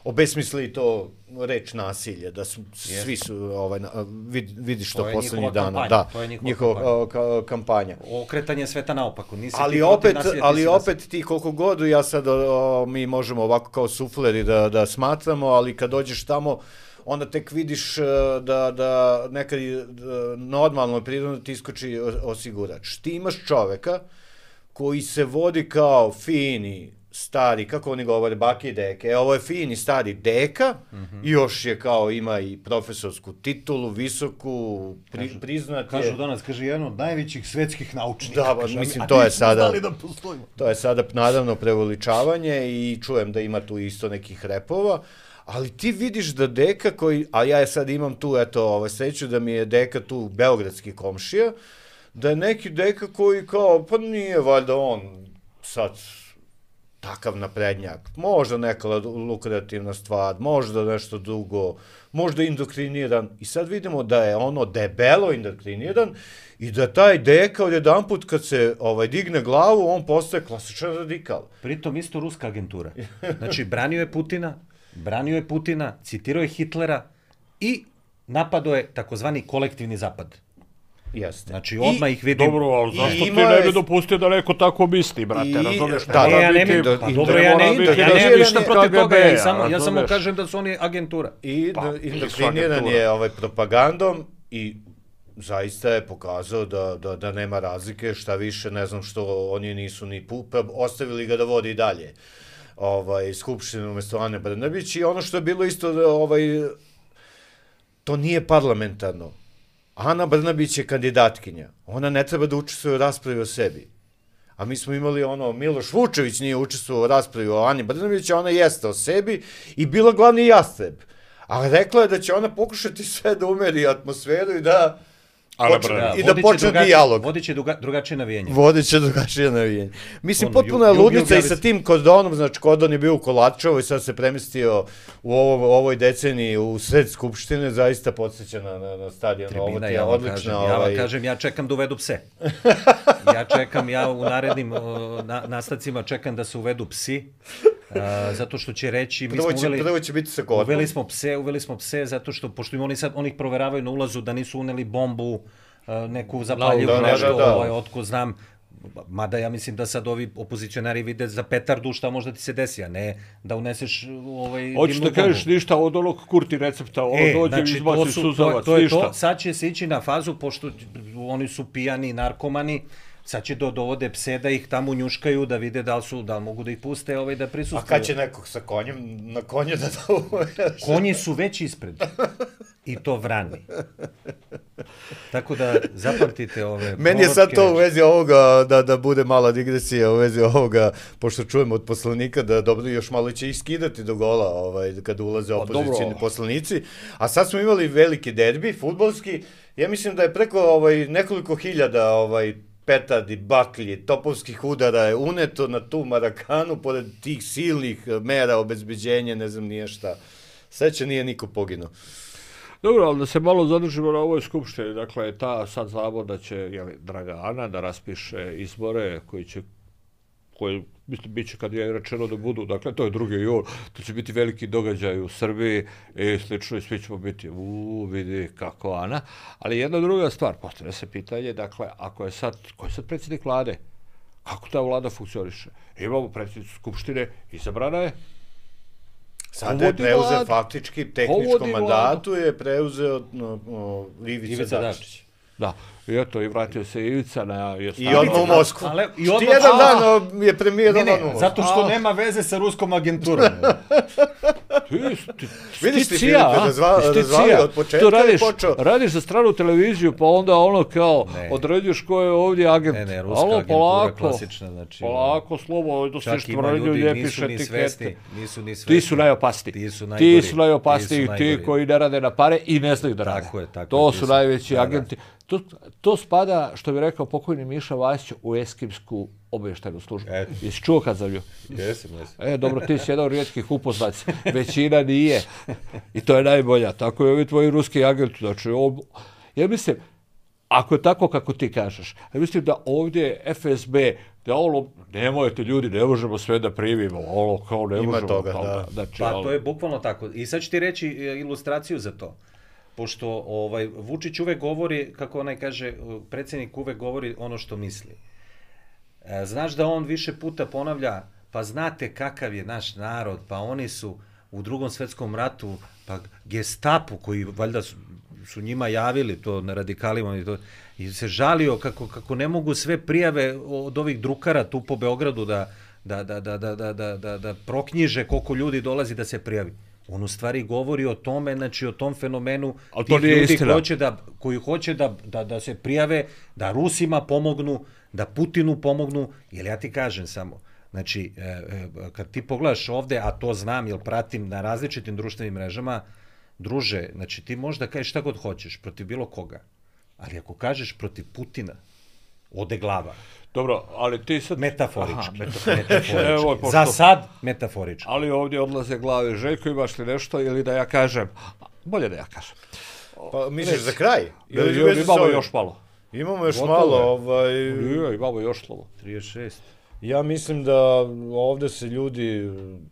obesmisli to reč nasilje, da su, svi su, ovaj, vid, vidiš to, to poslednjih dana. Kampanja, da, to je njihova, njihova kampanja. kampanja. Okretanje sveta naopako. Nisi ali opet, ali opet ti koliko god, ja sad, o, mi možemo ovako kao sufleri da, da smatramo, ali kad dođeš tamo, onda tek vidiš da, da nekad normalno prirodno ti iskoči osigurač. Ti imaš čoveka koji se vodi kao fini, stari, kako oni govore, bake i deke, e, ovo je fini, stari deka, mm-hmm. i još je kao, ima i profesorsku titulu, visoku, pri, kažu, priznat je. Kažu danas, kaže, jedan od najvećih svetskih naučnika. Da, kažu, mislim, a to je sada, da to je sada naravno preveličavanje i čujem da ima tu isto nekih repova, ali ti vidiš da deka koji, a ja sad imam tu, eto, ovaj, sreću da mi je deka tu beogradski komšija, da je neki deka koji kao, pa nije valjda on sad takav naprednjak, možda neka lukrativna stvar, možda nešto drugo, možda indoktriniran, i sad vidimo da je ono debelo indoktriniran i da taj deka odjedanput kad se ovaj, digne glavu, on postaje klasičan radikal. Pritom isto ruska agentura. Znači, branio je Putina, branio je Putina, citirao je Hitlera i napadao je takozvani kolektivni zapad. Jeste. Znači, odmah ih vidim. Dobro, ali zašto ti ne bi dopustio da neko tako misli, brate, razumiješ? Da, ne, ja ne mi, pa dobro, ja ne, ja nemam ništa protiv toga, ja, samo, ja samo kažem da su oni agentura. I indoktriniran je ovaj propagandom i zaista je pokazao da, da, da nema razlike, šta više, ne znam što oni nisu ni pupa, ostavili ga da vodi dalje ovaj, skupštinu umjesto Ane Brnabić, i ono što je bilo isto, ovaj, to nije parlamentarno. Ana Brnabić je kandidatkinja. Ona ne treba da učestvuje u raspravi o sebi. A mi smo imali ono, Miloš Vučević nije učestvovao u raspravi o Ani Brnabić, a ona jeste o sebi i bila glavni jastreb. A rekla je da će ona pokušati sve da umeri atmosferu i da počne, da, i da počne dijalog. Vodit će druga, drugačije navijenje. Vodit će drugačije navijenje. Mislim, ono, potpuno je ludnica i sa tim Kordonom, znači Kordon je bio u Kolarčevo i sad se premestio u ovo, ovoj deceniji u sred Skupštine, zaista podsjeća na, na, na stadion. Tribina, ovo ti je ja odlična. Kažem, ovaj... Ja vam kažem, ja čekam da uvedu pse. Ja čekam, ja u narednim na, nastavcima čekam da se uvedu psi. Uh, zato što će reći, mi prvo smo će, uveli, prvo će biti sa Kordonom. Uveli smo pse, uveli smo pse zato što, pošto im oni sad, oni ih proveravaju na ulazu da nisu uneli bombu, uh, neku zapaljivu no, nešto, da, da, da. ovaj, otko znam, mada ja mislim da sad ovi opozicionari vide za petardu šta možda ti se desi, a ne da uneseš ovaj, hoćeš da kažeš ništa od onog Kurti recepta, ono e, dođe znači, izbaci suzavac, to, to ništa. To, sad će se ići na fazu, pošto oni su pijani, narkomani, sad će do dovode pse da ih tamo njuškaju, da vide da li su, da li mogu da ih puste, ovaj, da prisustuju. A kad će nekog sa konjem, na konje da to... Konji su već ispred. I to vrani. Tako da zapamtite ove... Meni je sad to u vezi ovoga, da, da bude mala digresija u vezi ovoga, pošto čujemo od poslanika da dobro još malo će ih skidati do gola ovaj, kad ulaze opozicijni poslanici. A sad smo imali veliki derbi, fudbalski. Ja mislim da je preko ovaj, nekoliko hiljada ovaj, petardi, baklji, topovskih udara je uneto na tu Marakanu, pored tih silnih mera obezbeđenja, ne znam nije šta. Sreće nije niko poginuo. Dobro, ali da se malo zadržimo na ovoj skupštini, dakle, ta sad znamo da će, jeli, draga Ana, da raspiše izbore koji će, koji, mislim, bit će kad je rečeno da budu, dakle, to je drugi jul, to će biti veliki događaj u Srbiji i slično i svi ćemo biti, uuu, vidi kako Ana, ali jedna druga stvar, postavlja se pitanje, dakle, ako je sad, ko je sad predsjednik vlade, kako ta vlada funkcioniše? Imamo predsjednicu skupštine, izabrana je, sada je preuzeo faktički, tehničkom mandatu je preuzeo no, no, Ivica, Ivica Dačić. Da, i eto, i vratio se Ivica na... I odmah u Moskvu. Ale, i odmah, jedan a, dan je premijer ne, ne, u Moskvu. Zato što a, nema veze sa ruskom agenturom. Ti, ti, vidiš ti, Filipe, razvali od početka radiš, i počeo. Radiš za stranu televiziju, pa onda ono kao ne. određuješ ko je ovdje agent. Ne, ne, ruska ono, agentura polako, klasična. Znači, polako, slobo, do sve što radio, ljepiš etikete. Svesni, nisu ni svesni. Ti su najopasniji. Ti su najgori. Ti su najopasniji, ti koji ne rade na pare i ne znaju da rade. Tako je, tako to je, su najveći da, agenti. Da. To, to spada, što bi rekao pokojni Miša Vasić, u eskimsku obavještajnu službu. Et. Jesi čuo kad zavlju? Jesam, jesam. E, dobro, ti si jedan od rijetkih upoznaci. Većina nije. I to je najbolja. Tako je ovi tvoji ruski agenti. Znači, ob... ja mislim, ako je tako kako ti kažeš, ja mislim da ovdje F S B, da ovo, nemojte ljudi, ne možemo sve da primimo, ovo kao ne Ima možemo toga, kao, da. Znači, Pa ali- to je bukvalno tako. I sad ću ti reći e, ilustraciju za to. Pošto ovaj, Vučić uvek govori, kako onaj kaže, predsjednik uvek govori ono što misli. E, znaš da on više puta ponavlja, pa znate kakav je naš narod, pa oni su u drugom svetskom ratu, pa Gestapu koji valjda su, su njima javili to na radikalima i to, i se žalio kako, kako ne mogu sve prijave od ovih drukara tu po Beogradu da, da, da, da, da, da, da, da, da proknjiže koliko ljudi dolazi da se prijavi. On u stvari govori o tome, znači o tom fenomenu Ali to tih nije ljudi istina. hoće da, koji hoće da, da, da se prijave, da Rusima pomognu, da Putinu pomognu, jer ja ti kažem samo, znači, e, e, kad ti pogledaš ovde, a to znam jer pratim na različitim društvenim mrežama, druže, znači ti možda kažeš šta god hoćeš protiv bilo koga, ali ako kažeš protiv Putina, ode glava. Dobro, ali ti sad... Metaforički. Aha, metaforički. Metaforički. Evo, pošto- Za sad, metaforički. Ali ovdje odlaze glave. Željko, imaš li nešto ili da ja kažem? Bolje da ja kažem. Pa misliš za kraj? Ili, Ili ili vezi sa imamo ovim? još malo. Imamo još Gotovo malo, je. ovaj... Nije, imamo još slovo. trideset šest. Ja mislim da ovde se ljudi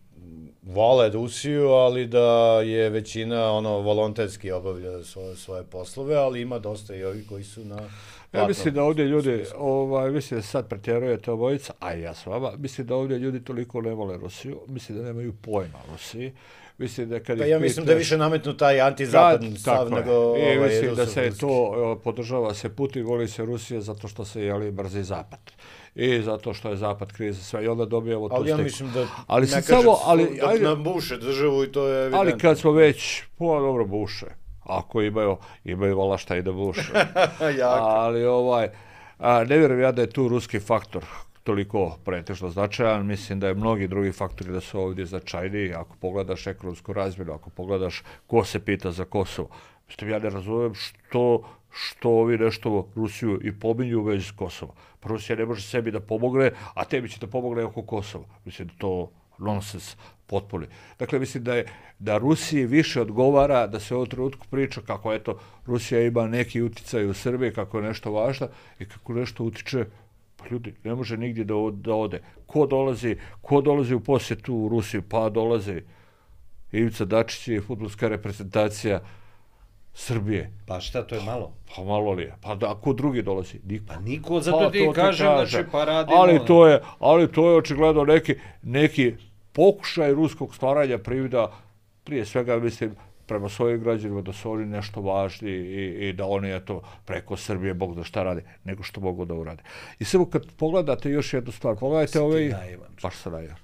vole Rusiju, ali da je većina ono volonterski obavlja svoje, svoje poslove, ali ima dosta i ovih koji su na... Ja mislim da ovdje ljudi, ovaj, mislim da sad pretjerujete obojica, a i ja s vama, mislim da ovdje ljudi toliko ne vole Rusiju, mislim da nemaju pojma o Rusiji, mislim da kad Pa ih ja mislim da je pitaš- više nametnu taj antizapadni Da, stav tako je. nego I ovaj, mislim da se rusko-ruski. to e, podržava se Putin, voli se Rusija zato što se jeli brzi zapad. I zato što je zapad kriv za sve. I onda dobijamo tu Ali ja sliku. mislim da Ali ne sad kažem samo- su- ali- da ajde- nam buše državu i to je evidentno. Ali kad smo već, pa dobro buše, ako imaju, imaju vala šta i da buše. Jako. Ali ovaj, a, ne vjerujem ja da je tu ruski faktor toliko pretežno značajan, mislim da je mnogi drugi faktori da su ovdje značajniji, ako pogledaš ekonomsku razmjenu, ako pogledaš ko se pita za Kosovo. Mislim, ja ne razumijem što, što ovi nešto Rusiju i pominju već Kosovo. Pa Rusija ne može sebi da pomogne, a tebi će da pomogne oko Kosova. Mislim da to nonsens potpuni. Dakle, mislim da je da Rusiji više odgovara da se u ovom trenutku priča kako eto Rusija ima neki uticaj u Srbiji, kako je nešto važno i kako nešto utiče. Pa ljudi, ne može nigdje da, o- da ode. Ko dolazi, ko dolazi u posjetu u Rusiju? Pa dolazi Ivica Dačić i fudbalska reprezentacija Srbije. Pa šta, to je malo? Pa malo li je? Pa da, ko drugi dolazi? Niko. Pa niko, zato Pa, ti to kažem, kažem. znači, pa radimo... Ali to je, ali to je očigledno neki, neki pokušaj ruskog stvaranja privida, prije svega mislim prema svojim građanima da su oni nešto važni i, i da oni eto preko Srbije Bog da šta rade, nego što mogu da urade. I samo kad pogledate još jednu stvar, pogledajte ovaj... naivan. Baš sam naivan.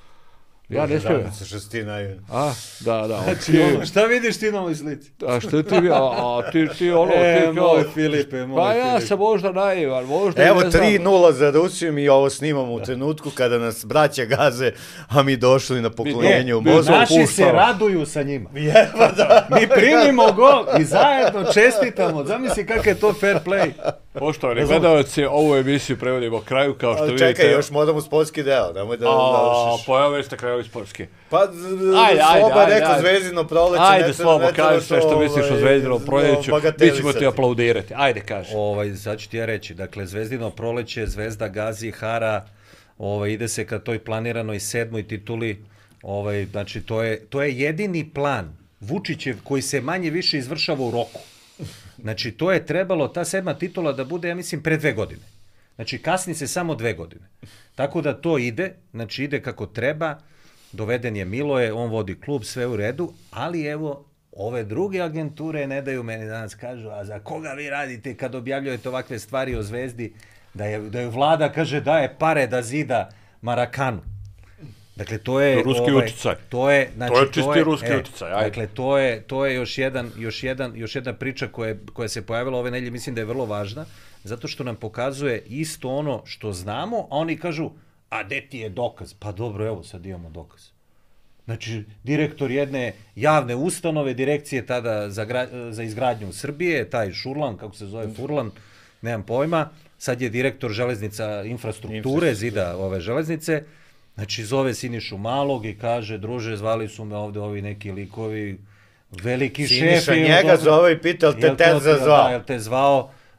Ja ne smijem. Danas što si ti naivan. A, da, da. Znači, ti- ono, šta vidiš ti na ovoj slici? A što ti, a, a ti, ti ono, E, ti kao... moj Filipe, moj Pa ja Filipe. sam možda naivan, možda Evo ne znam. tri nula za Rusiju, mi ovo snimamo u trenutku kada nas braća gaze, a mi došli na poklonjenje u mi- Moskvu. mi- Naši se puštao. raduju sa njima. Jeba da. Mi primimo gol i zajedno čestitamo. Zamisli kakav je to fair play. Poštovani gledalci, ovu emisiju prevodimo kraju, kao što Ali vidite. čekaj, još moramo sportski deo, nemoj da A, završiš. pa evo već ste kraju sportski. Pa, Ajde, ajde, Sloba ajde, rekao ajde. Zvezdino proleće. Ajde, ne treba- Slobo, ne treba kaži sve što to, misliš o ovaj, Zvezdinom proljeću, mi ćemo ti bagatelisati. aplaudirati. Ajde, kaži. Ovaj, sad ću ti ja reći, dakle, Zvezdino proleće, Zvezda gazi, hara, ovaj, ide se ka toj planiranoj sedmoj tituli, ovaj, znači, to je, to je jedini plan Vučićev koji se manje više izvršava u roku. Znači, to je trebalo, ta sedma titula da bude, ja mislim, pre dve godine. Znači, kasni se samo dve godine. Tako da to ide, znači, ide kako treba, doveden je Miloje, on vodi klub, sve u redu, ali evo, ove druge agenture ne daju meni danas kažu, a za koga vi radite kad objavljujete ovakve stvari o Zvezdi, da je, da je vlada, kaže, daje pare da zida Marakanu. Dakle, to je... Ruski uticaj. To je, znači, To je čisti ruski uticaj, ajde. Dakle, to je, to je još, jedan, još, jedan, još jedna priča koja, je- koja se pojavila ove nedelje, mislim da je vrlo važna, zato što nam pokazuje isto ono što znamo, a oni kažu, a gde ti je dokaz? Pa dobro, evo, sad imamo dokaz. Znači, direktor jedne javne ustanove, direkcije tada za, gra, za izgradnju Srbije, taj Šurlan, kako se zove, Furlan, nemam pojma, sad je direktor železnica infrastrukture, zida ove železnice, znači zove Sinišu Malog i kaže, druže, zvali su me ovde ovi neki likovi, veliki šefi. Siniša njega zove i pita, jel te Jel Teza to- zvao? Da, jel te zvao?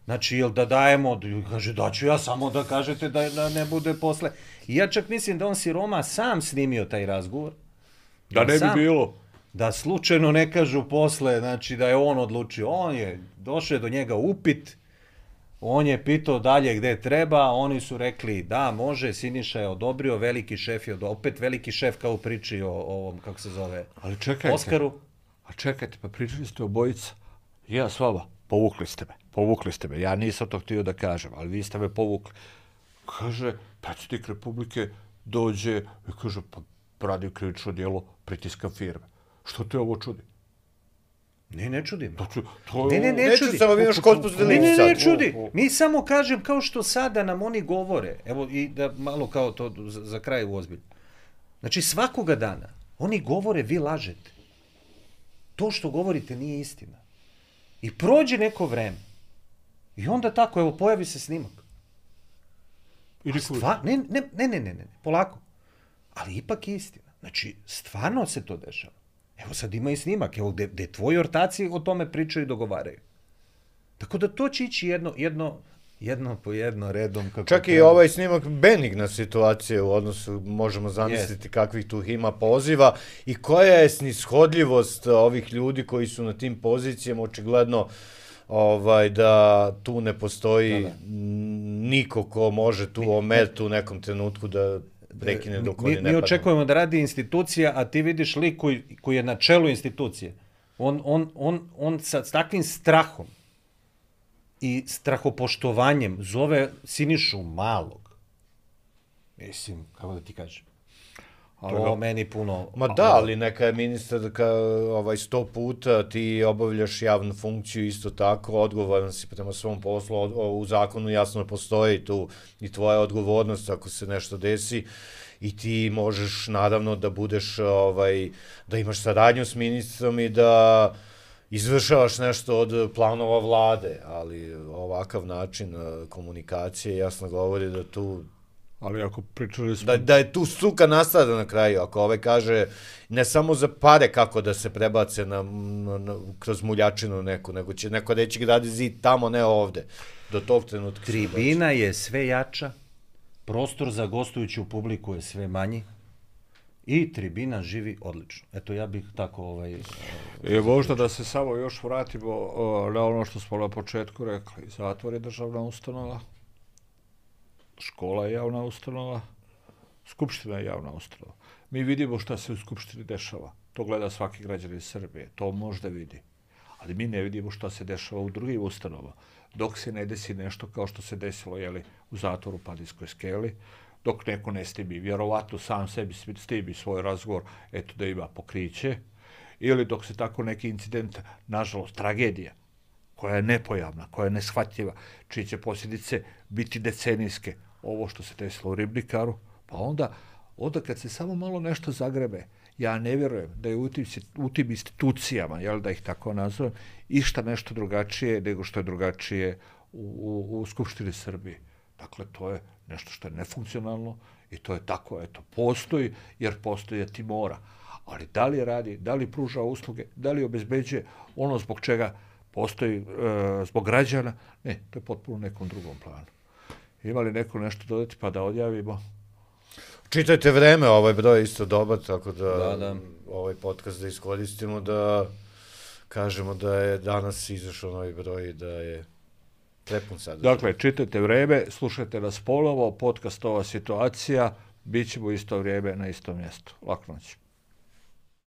Znači, jel da dajemo, kaže, daću ja samo da kažete da, da ne bude posle. I ja čak mislim da on siroma sam snimio taj razgovor. Da ne bi bilo. Da slučajno ne kažu posle, znači da je on odlučio. On je, došao do njega upit, on je pitao dalje gde treba, oni su rekli da, može, Siniša je odobrio, veliki šef je odobrio, opet veliki šef kao priči o ovom, kako se zove, ali čekajte, Oskaru. A čekajte, pa pričali ste o bojica, ja s vama, povukli ste me, povukli ste me, ja nisam to htio da kažem, ali vi ste me povukli. Kaže, predsjednik Republike dođe i kaže, pa radi krivično djelo pritiska firme. Što te ovo čudi? Ne, ne čudi. To, to, ne, ne, ne Neću čudi. samo imaš korpus delicti Ne, ne, ne sad. čudi. Mi samo kažem kao što sada nam oni govore, evo i da malo kao to za, za kraj uozbiljno. Znači svakoga dana oni govore vi lažete. To što govorite nije istina. I prođe neko vreme. I onda tako, evo, pojavi se snimak. I Stva, ne, ne, ne, ne, ne, ne, polako. Ali ipak je istina. Znači, stvarno se to dešava. Evo sad ima i snimak, evo gde, gde tvoji ortaci o tome pričaju i dogovaraju. Tako da to će ići jedno, jedno, jedno po jedno redom. Kako Čak i ovaj snimak benigna situacija u odnosu, možemo zamisliti yes. kakvih tu ima poziva i koja je snishodljivost ovih ljudi koji su na tim pozicijama, očigledno ovaj, da tu ne postoji da, da. niko ko može tu omet u nekom trenutku da prekine dok oni ne padnu. Mi očekujemo da radi institucija, a ti vidiš lik koji, koji je na čelu institucije. On, on, on, on sa s takvim strahom i strahopoštovanjem zove Sinišu Malog. Mislim, kako da ti kažem. To ali, meni puno... Ma da, ali neka je ministar ka, ovaj, sto puta, ti obavljaš javnu funkciju isto tako, odgovoran si prema svom poslu, u zakonu jasno postoji tu i tvoja odgovornost ako se nešto desi i ti možeš naravno da budeš, ovaj, da imaš saradnju s ministrom i da izvršavaš nešto od planova vlade, ali ovakav način komunikacije jasno govori da tu... Ali ako pričali smo... Da, da je tu suka nastada na kraju, ako ovaj kaže ne samo za pare kako da se prebace na, na, na, kroz muljačinu neku, nego će neko reći gradi zid tamo, ne ovde. Do tog trenutka. Tribina je sve jača, prostor za gostujuću publiku je sve manji i tribina živi odlično. Eto, ja bih tako... Ovaj, I možda da se samo još vratimo o, na ono što smo na početku rekli. Zatvor je državna ustanova. Škola je javna ustanova, Skupština je javna ustanova. Mi vidimo šta se u Skupštini dešava. To gleda svaki građanin Srbije, to možda vidi. Ali mi ne vidimo šta se dešava u drugim ustanovama. Dok se ne desi nešto kao što se desilo jeli, u zatvoru Padinskoj skeli, dok neko ne stibi, vjerovatno sam sebi stibi svoj razgovor, eto da ima pokriće, ili dok se tako neki incident, nažalost, tragedija, koja je nepojavna, koja je neshvatljiva, čije će posljedice biti decenijske, ovo što se desilo u Ribnikaru, pa onda, onda kad se samo malo nešto zagrebe, ja ne vjerujem da je u tim, u tim institucijama, jel da ih tako nazovem, išta nešto drugačije nego što je drugačije u, u, u Skupštini Srbije. Dakle, to je nešto što je nefunkcionalno i to je tako, eto, postoji, jer postoji ti mora. Ali da li radi, da li pruža usluge, da li obezbeđuje ono zbog čega postoji e, zbog građana, ne, to je potpuno nekom drugom planu. Ima li neko nešto dodati pa da odjavimo? Čitajte Vreme, ovaj broj je isto dobar, tako da, da, da. ovaj podcast da iskoristimo, da kažemo da je danas izašao novi broj i da je prepun sadržaj. Dakle, čitajte Vreme, slušajte nas ponovo, podcast Ova situacija, bit ćemo isto vrijeme na istom mjestu. Lako noć.